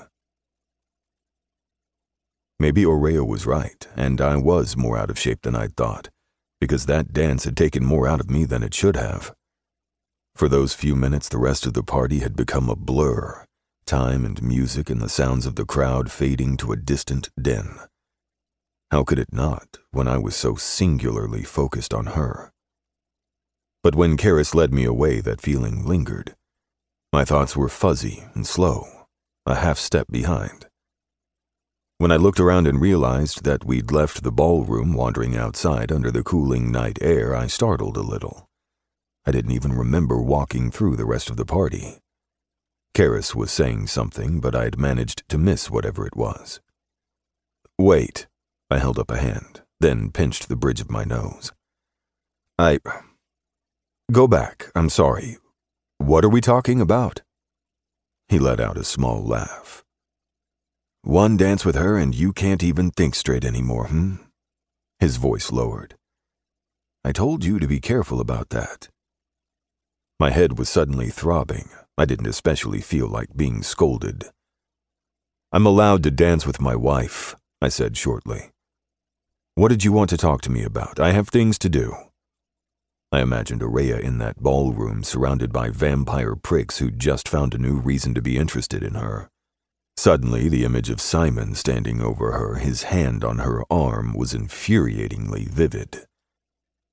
Maybe Aurea was right, and I was more out of shape than I'd thought, because that dance had taken more out of me than it should have. For those few minutes, the rest of the party had become a blur, time and music and the sounds of the crowd fading to a distant din. How could it not, when I was so singularly focused on her? But when Karis led me away, that feeling lingered. My thoughts were fuzzy and slow, a half step behind. When I looked around and realized that we'd left the ballroom wandering outside under the cooling night air, I startled a little. I didn't even remember walking through the rest of the party. Karis was saying something, but I'd managed to miss whatever it was. Wait. I held up a hand, then pinched the bridge of my nose. Go back, I'm sorry. What are we talking about? He let out a small laugh. One dance with her and you can't even think straight anymore, His voice lowered. I told you to be careful about that. My head was suddenly throbbing. I didn't especially feel like being scolded. I'm allowed to dance with my wife, I said shortly. What did you want to talk to me about? I have things to do. I imagined Aurea in that ballroom surrounded by vampire pricks who'd just found a new reason to be interested in her. Suddenly, the image of Simon standing over her, his hand on her arm, was infuriatingly vivid.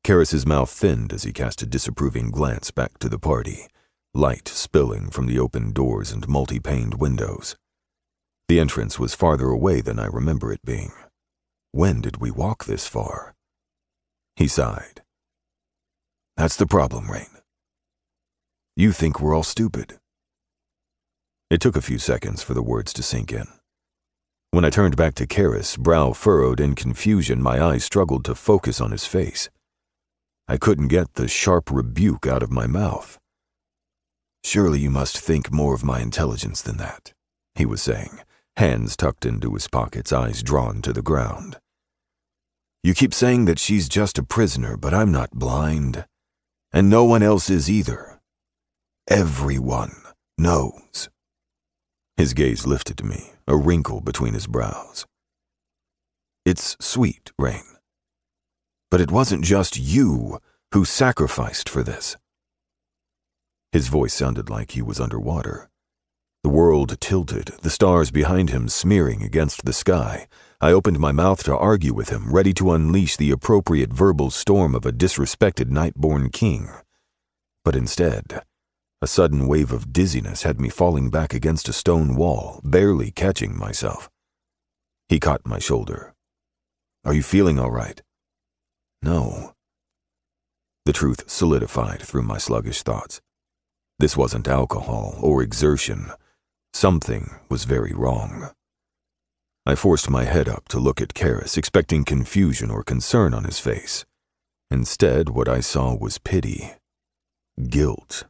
Karras's mouth thinned as he cast a disapproving glance back to the party, light spilling from the open doors and multi-paned windows. The entrance was farther away than I remember it being. When did we walk this far? He sighed. That's the problem, Rain. You think we're all stupid. It took a few seconds for the words to sink in. When I turned back to Karras, brow furrowed in confusion, my eyes struggled to focus on his face. I couldn't get the sharp rebuke out of my mouth. Surely you must think more of my intelligence than that, he was saying, hands tucked into his pockets, eyes drawn to the ground. You keep saying that she's just a prisoner, but I'm not blind. And no one else is either. Everyone knows. His gaze lifted to me, a wrinkle between his brows. It's sweet, Rain. But it wasn't just you who sacrificed for this. His voice sounded like he was underwater. The world tilted, the stars behind him smearing against the sky. I opened my mouth to argue with him, ready to unleash the appropriate verbal storm of a disrespected night-born king. But instead, a sudden wave of dizziness had me falling back against a stone wall, barely catching myself. He caught my shoulder. Are you feeling all right? No. The truth solidified through my sluggish thoughts. This wasn't alcohol or exertion. Something was very wrong. I forced my head up to look at Karras, expecting confusion or concern on his face. Instead, what I saw was pity. Guilt.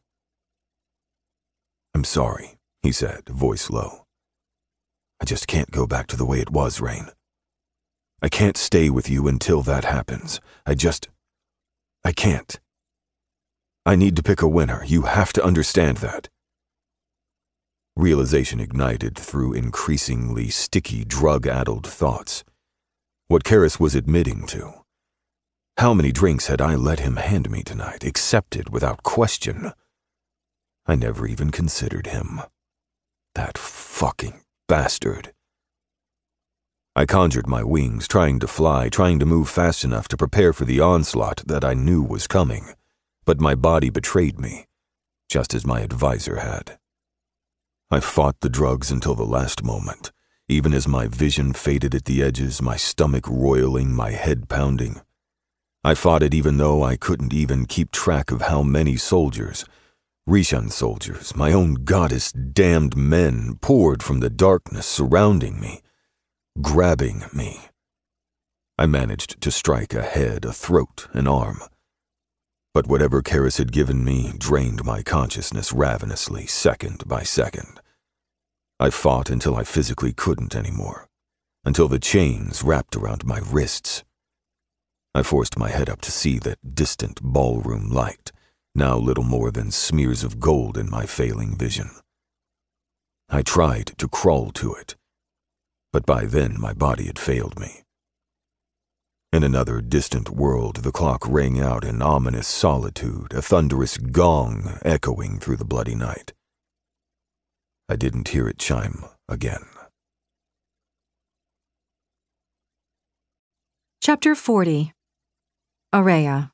I'm sorry, he said, voice low. I just can't go back to the way it was, Rain. I can't stay with you until that happens. I can't. I need to pick a winner. You have to understand that. Realization ignited through increasingly sticky, drug-addled thoughts. What Karras was admitting to. How many drinks had I let him hand me tonight, accepted without question? I never even considered him. That fucking bastard. I conjured my wings, trying to fly, trying to move fast enough to prepare for the onslaught that I knew was coming. But my body betrayed me, just as my advisor had. I fought the drugs until the last moment, even as my vision faded at the edges, my stomach roiling, my head pounding. I fought it even though I couldn't even keep track of how many soldiers, Rishon soldiers, my own goddess-damned men, poured from the darkness surrounding me, grabbing me. I managed to strike a head, a throat, an arm. But whatever Karras had given me drained my consciousness ravenously, second by second. I fought until I physically couldn't anymore, until the chains wrapped around my wrists. I forced my head up to see that distant ballroom light, now little more than smears of gold in my failing vision. I tried to crawl to it, but by then my body had failed me. In another distant world, the clock rang out in ominous solitude, a thunderous gong echoing through the bloody night. I didn't hear it chime again. Chapter 40. Aurea.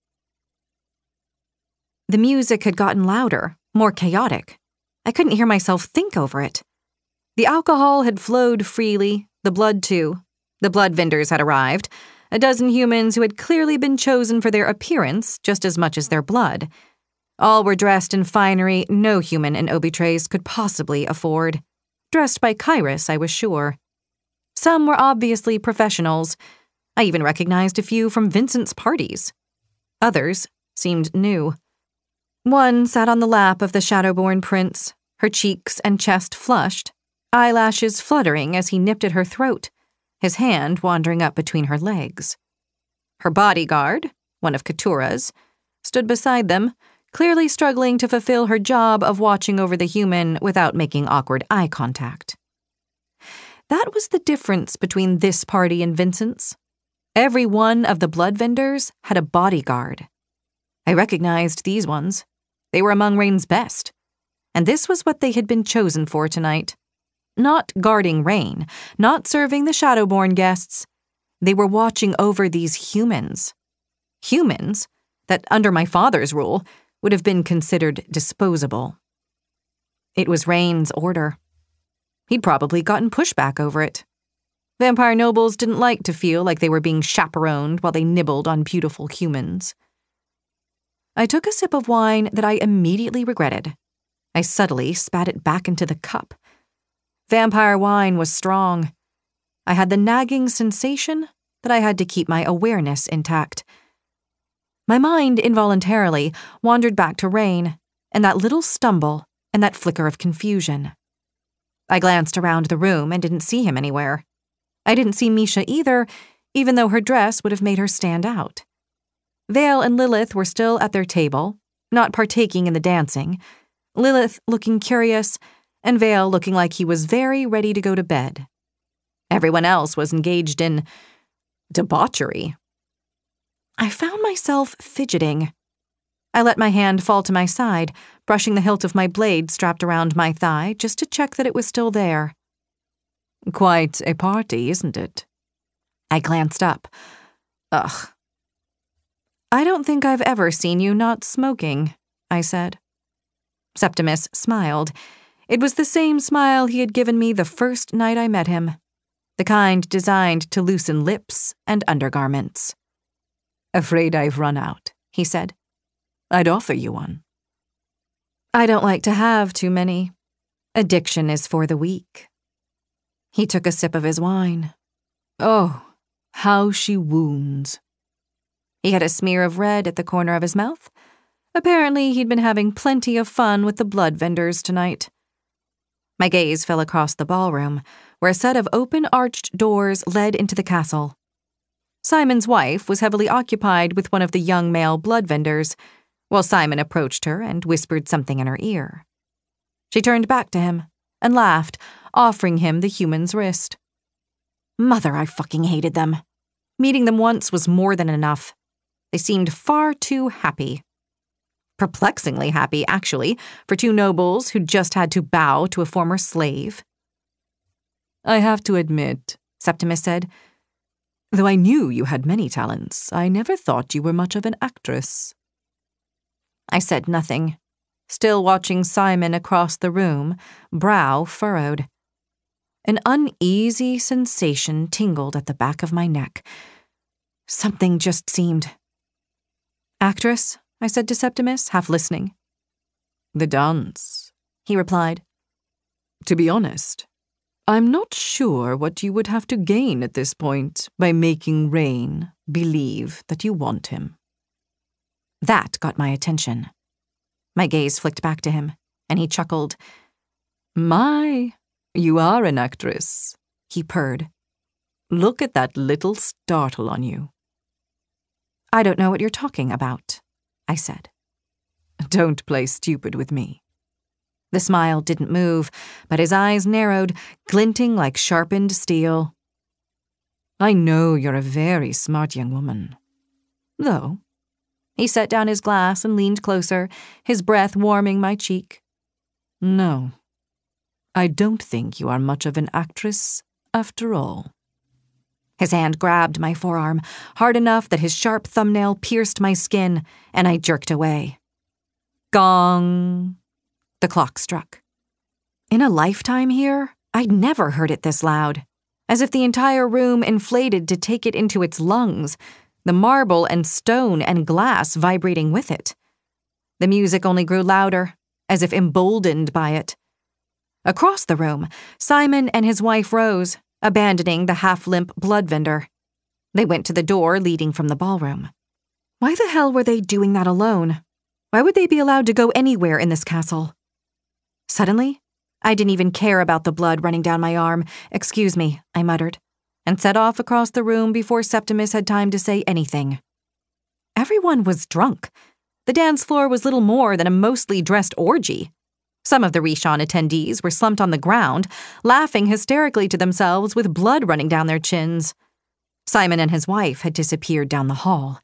The music had gotten louder, more chaotic. I couldn't hear myself think over it. The alcohol had flowed freely, the blood too. The blood vendors had arrived, a dozen humans who had clearly been chosen for their appearance just as much as their blood. All were dressed in finery no human in Obitrace could possibly afford. Dressed by Karras, I was sure. Some were obviously professionals. I even recognized a few from Vincent's parties. Others seemed new. One sat on the lap of the Shadowborn prince, her cheeks and chest flushed, eyelashes fluttering as he nipped at her throat, his hand wandering up between her legs. Her bodyguard, one of Katura's, stood beside them, clearly struggling to fulfill her job of watching over the human without making awkward eye contact. That was the difference between this party and Vincent's. Every one of the blood vendors had a bodyguard. I recognized these ones. They were among Rain's best. And this was what they had been chosen for tonight. Not guarding Rain, not serving the Shadowborn guests. They were watching over these humans. Humans, that under my father's rule, would have been considered disposable. It was Rain's order. He'd probably gotten pushback over it. Vampire nobles didn't like to feel like they were being chaperoned while they nibbled on beautiful humans. I took a sip of wine that I immediately regretted. I subtly spat it back into the cup. Vampire wine was strong. I had the nagging sensation that I had to keep my awareness intact. My mind involuntarily wandered back to Rain, and that little stumble and that flicker of confusion. I glanced around the room and didn't see him anywhere. I didn't see Misha either, even though her dress would have made her stand out. Vale and Lilith were still at their table, not partaking in the dancing, Lilith looking curious, and Vale looking like he was very ready to go to bed. Everyone else was engaged in debauchery. I found myself fidgeting. I let my hand fall to my side, brushing the hilt of my blade strapped around my thigh just to check that it was still there. Quite a party, isn't it? I glanced up. Ugh. I don't think I've ever seen you not smoking, I said. Septimus smiled. It was the same smile he had given me the first night I met him, the kind designed to loosen lips and undergarments. Afraid I've run out, he said. I'd offer you one. I don't like to have too many. Addiction is for the weak. He took a sip of his wine. Oh, how she wounds. He had a smear of red at the corner of his mouth. Apparently, he'd been having plenty of fun with the blood vendors tonight. My gaze fell across the ballroom, where a set of open-arched doors led into the castle. Simon's wife was heavily occupied with one of the young male blood vendors, while Simon approached her and whispered something in her ear. She turned back to him and laughed, offering him the human's wrist. Mother, I fucking hated them. Meeting them once was more than enough. They seemed far too happy. Perplexingly happy, actually, for two nobles who'd just had to bow to a former slave. I have to admit, Septimus said, though I knew you had many talents, I never thought you were much of an actress. I said nothing, still watching Simon across the room, brow furrowed. An uneasy sensation tingled at the back of my neck. Something just seemed... Actress, I said to Septimus, half listening. The dance, he replied. To be honest, I'm not sure what you would have to gain at this point by making Rain believe that you want him. That got my attention. My gaze flicked back to him, and he chuckled. My, you are an actress, he purred. Look at that little startle on you. I don't know what you're talking about, I said. Don't play stupid with me. The smile didn't move, but his eyes narrowed, glinting like sharpened steel. I know you're a very smart young woman. Though, he set down his glass and leaned closer, his breath warming my cheek. No, I don't think you are much of an actress after all. His hand grabbed my forearm, hard enough that his sharp thumbnail pierced my skin, and I jerked away. Gong! The clock struck. In a lifetime here, I'd never heard it this loud, as if the entire room inflated to take it into its lungs, the marble and stone and glass vibrating with it. The music only grew louder, as if emboldened by it. Across the room, Simon and his wife rose, abandoning the half-limp blood vendor. They went to the door leading from the ballroom. Why the hell were they doing that alone? Why would they be allowed to go anywhere in this castle? Suddenly, I didn't even care about the blood running down my arm. Excuse me, I muttered, and set off across the room before Septimus had time to say anything. Everyone was drunk. The dance floor was little more than a mostly dressed orgy. Some of the Rishon attendees were slumped on the ground, laughing hysterically to themselves with blood running down their chins. Simon and his wife had disappeared down the hall.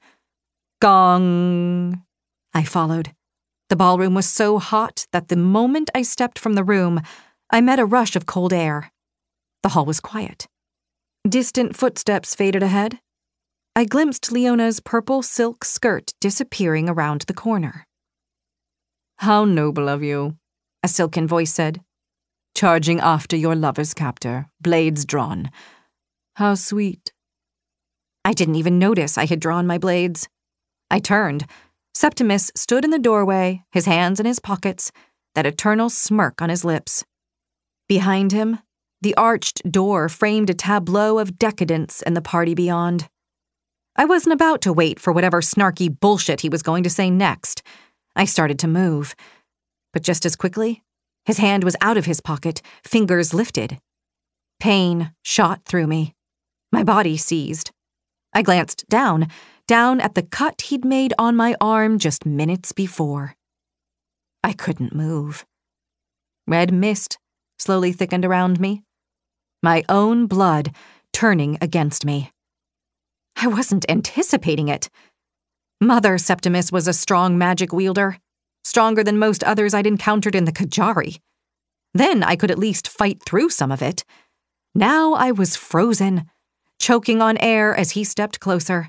Gong! I followed. The ballroom was so hot that the moment I stepped from the room, I met a rush of cold air. The hall was quiet. Distant footsteps faded ahead. I glimpsed Leona's purple silk skirt disappearing around the corner. "How noble of you," a silken voice said. "Charging after your lover's captor, blades drawn. How sweet." I didn't even notice I had drawn my blades. I turned. Septimus stood in the doorway, his hands in his pockets, that eternal smirk on his lips. Behind him, the arched door framed a tableau of decadence and the party beyond. I wasn't about to wait for whatever snarky bullshit he was going to say next. I started to move. But just as quickly, his hand was out of his pocket, fingers lifted. Pain shot through me. My body seized. I glanced down at the cut he'd made on my arm just minutes before. I couldn't move. Red mist slowly thickened around me. My own blood turning against me. I wasn't anticipating it. Mother Septimus was a strong magic wielder, stronger than most others I'd encountered in the Kajari. Then I could at least fight through some of it. Now I was frozen, choking on air as he stepped closer.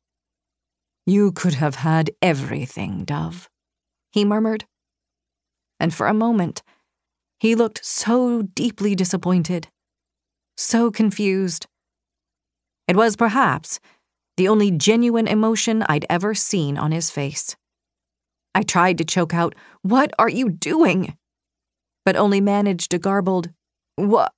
"You could have had everything, Dove," he murmured. And for a moment, he looked so deeply disappointed, so confused. It was perhaps the only genuine emotion I'd ever seen on his face. I tried to choke out, "What are you doing?" but only managed a garbled, "What?"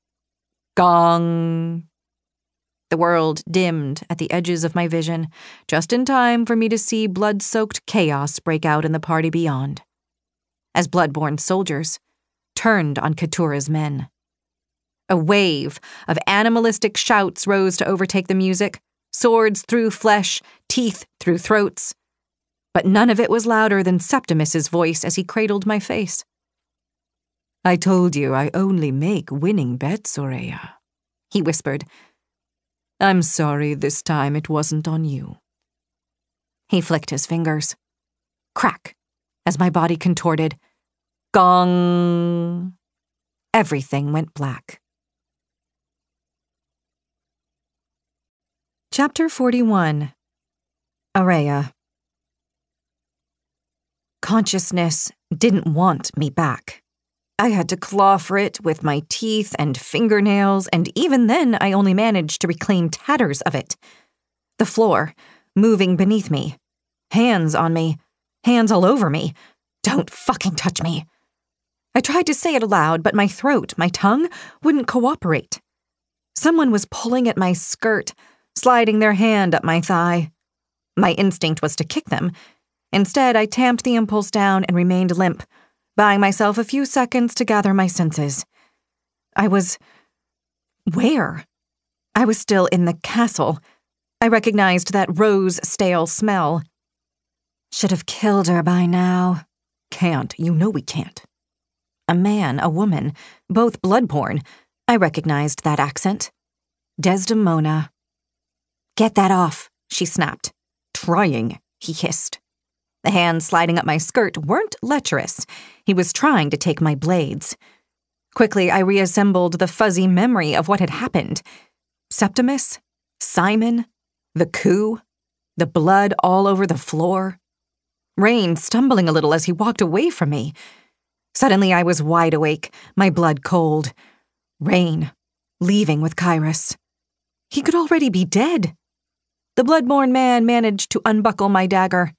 Gong. The world dimmed at the edges of my vision, just in time for me to see blood-soaked chaos break out in the party beyond, as blood-born soldiers turned on Katura's men. A wave of animalistic shouts rose to overtake the music, swords through flesh, teeth through throats. But none of it was louder than Septimus's voice as he cradled my face. "I told you I only make winning bets, Aureya," he whispered. "I'm sorry this time it wasn't on you." He flicked his fingers. Crack, as my body contorted. Gong. Everything went black. Chapter 41. Aureya. Consciousness didn't want me back. I had to claw for it with my teeth and fingernails, and even then I only managed to reclaim tatters of it. The floor, moving beneath me. Hands on me. Hands all over me. Don't fucking touch me. I tried to say it aloud, but my throat, my tongue, wouldn't cooperate. Someone was pulling at my skirt, sliding their hand up my thigh. My instinct was to kick them. Instead, I tamped the impulse down and remained limp, buying myself a few seconds to gather my senses. I was... where? I was still in the castle. I recognized that rose-stale smell. Should have killed her by now. Can't. You know we can't. A man, a woman, both blood-born. I recognized that accent. Desdemona. "Get that off," she snapped. "Trying," he hissed. The hands sliding up my skirt weren't lecherous. He was trying to take my blades. Quickly, I reassembled the fuzzy memory of what had happened. Septimus? Simon? The coup? The blood all over the floor? Rain stumbling a little as he walked away from me. Suddenly, I was wide awake, my blood cold. Rain, leaving with Kyrus. He could already be dead. The blood-born man managed to unbuckle my dagger.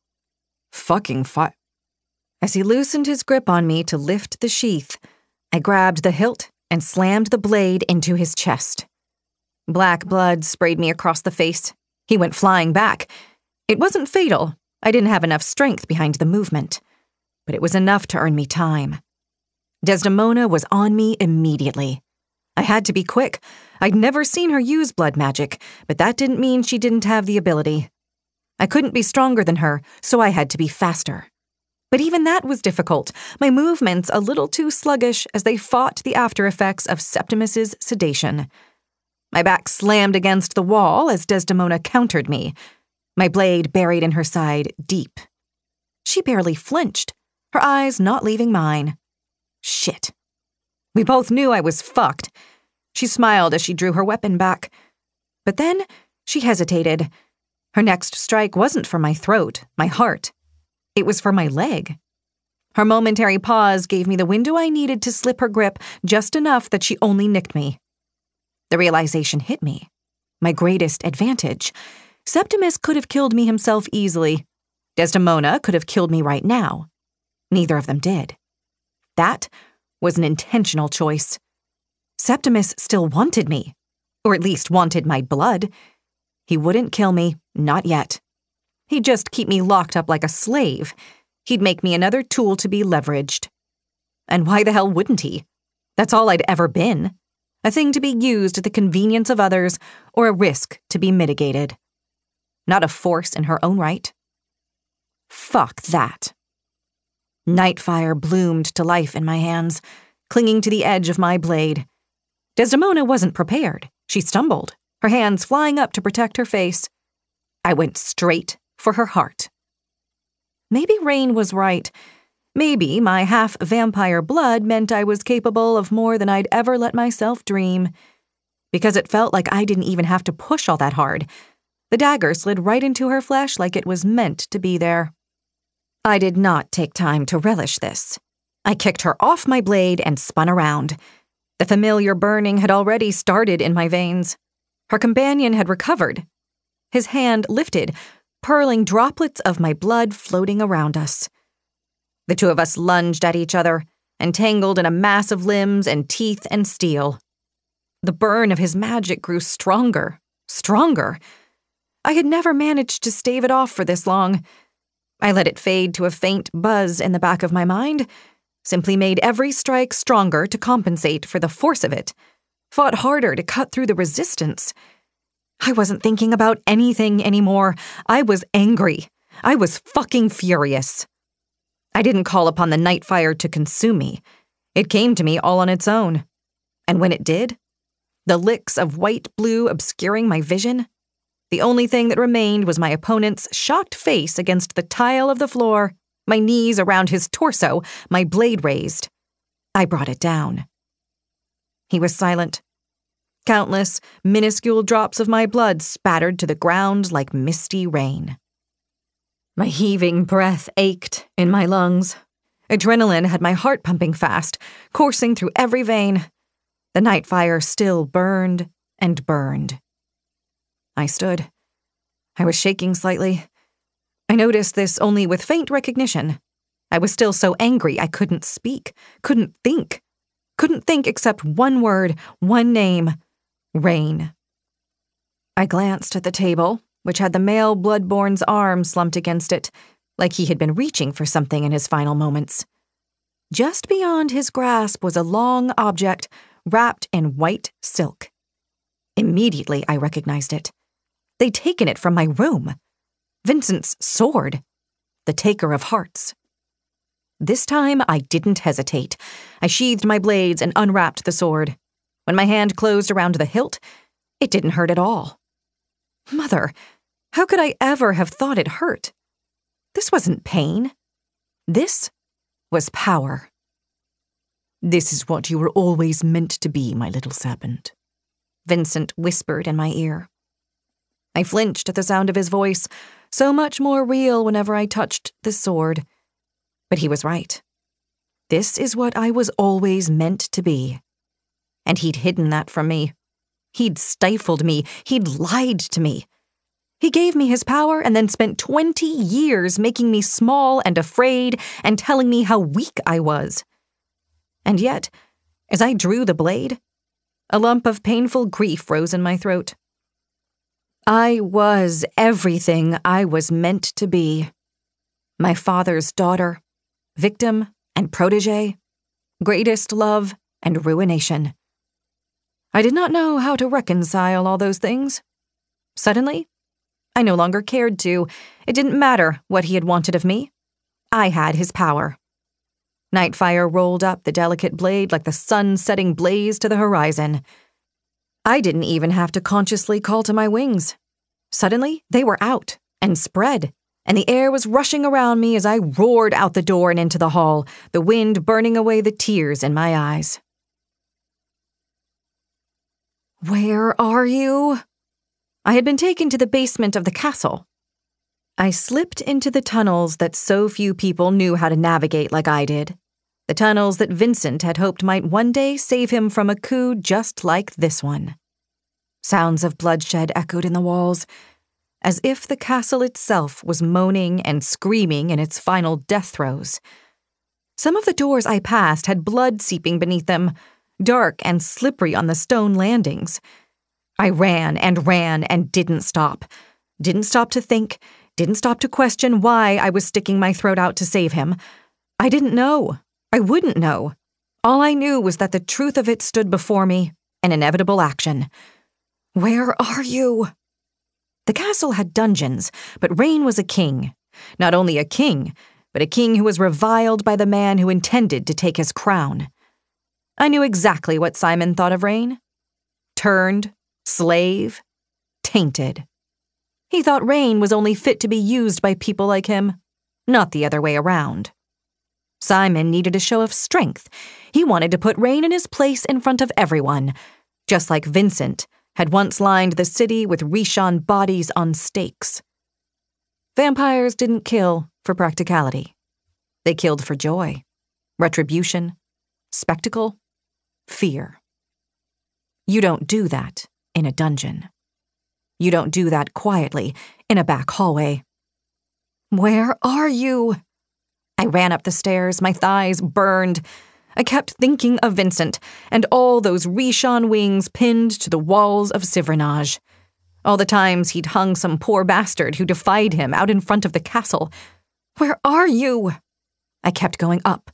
As he loosened his grip on me to lift the sheath, I grabbed the hilt and slammed the blade into his chest. Black blood sprayed me across the face. He went flying back. It wasn't fatal. I didn't have enough strength behind the movement. But it was enough to earn me time. Desdemona was on me immediately. I had to be quick. I'd never seen her use blood magic, but that didn't mean she didn't have the ability. I couldn't be stronger than her, so I had to be faster. But even that was difficult, my movements a little too sluggish as they fought the after effects of Septimus's sedation. My back slammed against the wall as Desdemona countered me, my blade buried in her side deep. She barely flinched, her eyes not leaving mine. Shit. We both knew I was fucked. She smiled as she drew her weapon back. But then she hesitated. Her next strike wasn't for my throat, my heart. It was for my leg. Her momentary pause gave me the window I needed to slip her grip just enough that she only nicked me. The realization hit me. My greatest advantage. Septimus could have killed me himself easily. Desdemona could have killed me right now. Neither of them did. That was an intentional choice. Septimus still wanted me, or at least wanted my blood. He wouldn't kill me, not yet. He'd just keep me locked up like a slave. He'd make me another tool to be leveraged. And why the hell wouldn't he? That's all I'd ever been. A thing to be used at the convenience of others, or a risk to be mitigated. Not a force in her own right. Fuck that. Nightfire bloomed to life in my hands, clinging to the edge of my blade. Desdemona wasn't prepared. She stumbled, her hands flying up to protect her face. I went straight for her heart. Maybe Rain was right. Maybe my half-vampire blood meant I was capable of more than I'd ever let myself dream. Because it felt like I didn't even have to push all that hard. The dagger slid right into her flesh like it was meant to be there. I did not take time to relish this. I kicked her off my blade and spun around. The familiar burning had already started in my veins. Her companion had recovered. His hand lifted, purling droplets of my blood floating around us. The two of us lunged at each other, entangled in a mass of limbs and teeth and steel. The burn of his magic grew stronger, stronger. I had never managed to stave it off for this long. I let it fade to a faint buzz in the back of my mind, simply made every strike stronger to compensate for the force of it, fought harder to cut through the resistance. I wasn't thinking about anything anymore. I was angry. I was fucking furious. I didn't call upon the Nightfire to consume me. It came to me all on its own. And when it did, the licks of white-blue obscuring my vision, the only thing that remained was my opponent's shocked face against the tile of the floor, my knees around his torso, my blade raised. I brought it down. He was silent. Countless, minuscule drops of my blood spattered to the ground like misty rain. My heaving breath ached in my lungs. Adrenaline had my heart pumping fast, coursing through every vein. The Nightfire still burned and burned. I stood. I was shaking slightly. I noticed this only with faint recognition. I was still so angry I couldn't speak, couldn't think. Couldn't think except one word, one name. Rain. I glanced at the table, which had the male Bloodborne's arm slumped against it, like he had been reaching for something in his final moments. Just beyond his grasp was a long object wrapped in white silk. Immediately I recognized it. They'd taken it from my room. Vincent's sword. The taker of hearts. This time I didn't hesitate. I sheathed my blades and unwrapped the sword. When my hand closed around the hilt, it didn't hurt at all. Mother, how could I ever have thought it hurt? This wasn't pain. This was power. "This is what you were always meant to be, my little serpent," Vincent whispered in my ear. I flinched at the sound of his voice, so much more real whenever I touched the sword. But he was right. This is what I was always meant to be. And he'd hidden that from me. He'd stifled me. He'd lied to me. He gave me his power and then spent 20 years making me small and afraid and telling me how weak I was. And yet, as I drew the blade, a lump of painful grief rose in my throat. I was everything I was meant to be. My father's daughter, victim and protege, greatest love and ruination. I did not know how to reconcile all those things. Suddenly, I no longer cared to. It didn't matter what he had wanted of me. I had his power. Nightfire rolled up the delicate blade like the sun setting blaze to the horizon. I didn't even have to consciously call to my wings. Suddenly, they were out and spread, and the air was rushing around me as I roared out the door and into the hall, the wind burning away the tears in my eyes. "Where are you?" I had been taken to the basement of the castle. I slipped into the tunnels that so few people knew how to navigate like I did. The tunnels that Vincent had hoped might one day save him from a coup just like this one. Sounds of bloodshed echoed in the walls, as if the castle itself was moaning and screaming in its final death throes. Some of the doors I passed had blood seeping beneath them, dark and slippery on the stone landings. I ran and didn't stop. Didn't stop to think, didn't stop to question why I was sticking my throat out to save him. I didn't know. I wouldn't know. All I knew was that the truth of it stood before me, an inevitable action. Where are you? The castle had dungeons, but Rain was a king. Not only a king, but a king who was reviled by the man who intended to take his crown. I knew exactly what Simon thought of Rain. Turned, slave, tainted. He thought Rain was only fit to be used by people like him, not the other way around. Simon needed a show of strength. He wanted to put Rain in his place in front of everyone, just like Vincent had once lined the city with Rishon bodies on stakes. Vampires didn't kill for practicality. They killed for joy, retribution, spectacle, fear. You don't do that in a dungeon. You don't do that quietly in a back hallway. Where are you? I ran up the stairs, my thighs burned. I kept thinking of Vincent and all those Rishon wings pinned to the walls of Sivranaj. All the times he'd hung some poor bastard who defied him out in front of the castle. Where are you? I kept going up,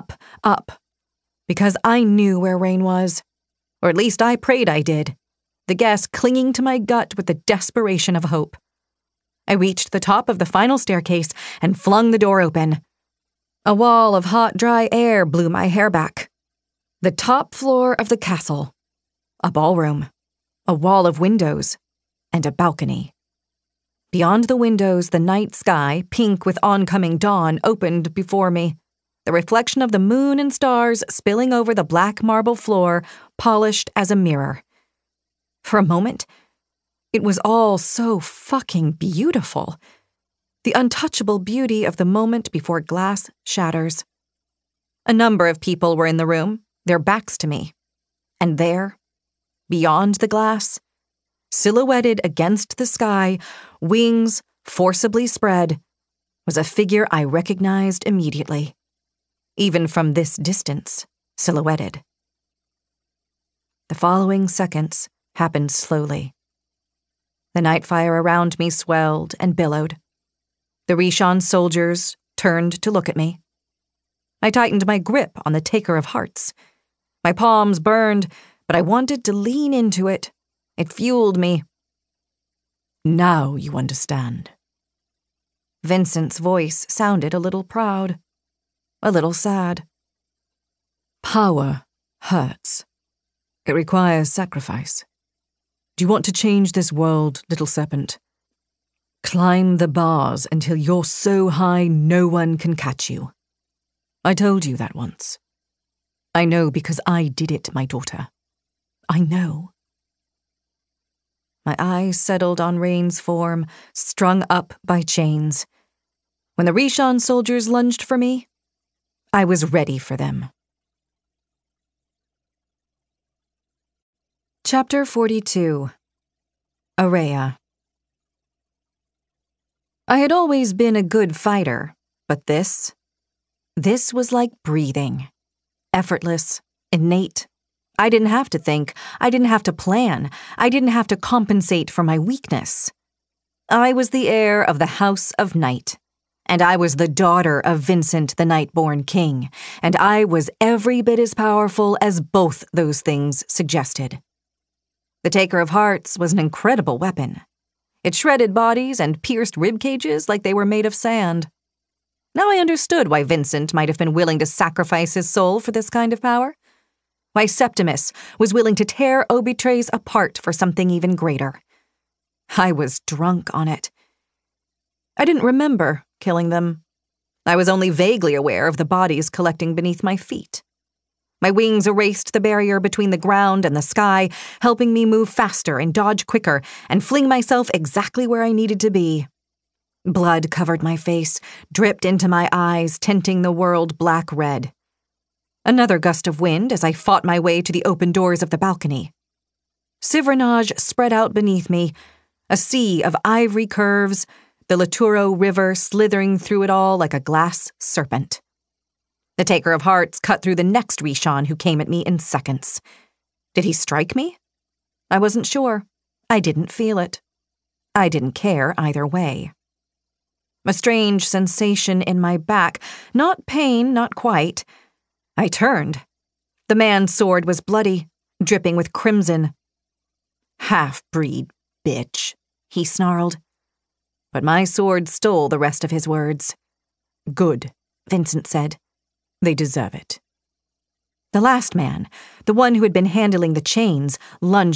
because I knew where Rain was. Or at least I prayed I did, the guess clinging to my gut with the desperation of hope. I reached the top of the final staircase and flung the door open. A wall of hot, dry air blew my hair back. The top floor of the castle. A ballroom. A wall of windows. And a balcony. Beyond the windows, the night sky, pink with oncoming dawn, opened before me. The reflection of the moon and stars spilling over the black marble floor, polished as a mirror. For a moment, it was all so fucking beautiful. The untouchable beauty of the moment before glass shatters. A number of people were in the room, their backs to me. And there, beyond the glass, silhouetted against the sky, wings forcibly spread, was a figure I recognized immediately. Even from this distance, silhouetted. The following seconds happened slowly. The night fire around me swelled and billowed. The Rishon soldiers turned to look at me. I tightened my grip on the Taker of Hearts. My palms burned, but I wanted to lean into it. It fueled me. Now you understand. Vincent's voice sounded a little proud, a little sad. Power hurts. It requires sacrifice. Do you want to change this world, little serpent? Climb the bars until you're so high no one can catch you. I told you that once. I know because I did it, my daughter. I know. My eyes settled on Rain's form, strung up by chains. When the Rishon soldiers lunged for me, I was ready for them. Chapter 42. Araya. I had always been a good fighter, but this was like breathing. Effortless, innate. I didn't have to think. I didn't have to plan. I didn't have to compensate for my weakness. I was the heir of the House of Night, and I was the daughter of Vincent the Nightborn King, and I was every bit as powerful as both those things suggested. The Taker of Hearts was an incredible weapon. It shredded bodies and pierced rib cages like they were made of sand. Now I understood why Vincent might have been willing to sacrifice his soul for this kind of power. Why Septimus was willing to tear Obitres apart for something even greater. I was drunk on it. I didn't remember killing them. I was only vaguely aware of the bodies collecting beneath my feet. My wings erased the barrier between the ground and the sky, helping me move faster and dodge quicker and fling myself exactly where I needed to be. Blood covered my face, dripped into my eyes, tinting the world black red. Another gust of wind as I fought my way to the open doors of the balcony. Sivranaj spread out beneath me, a sea of ivory curves, the Laturo River slithering through it all like a glass serpent. The Taker of Hearts cut through the next Rishon who came at me in seconds. Did he strike me? I wasn't sure. I didn't feel it. I didn't care either way. A strange sensation in my back, not pain, not quite. I turned. The man's sword was bloody, dripping with crimson. "Half-breed bitch," he snarled. But my sword stole the rest of his words. "Good," Vincent said. "They deserve it." The last man, the one who had been handling the chains, lunged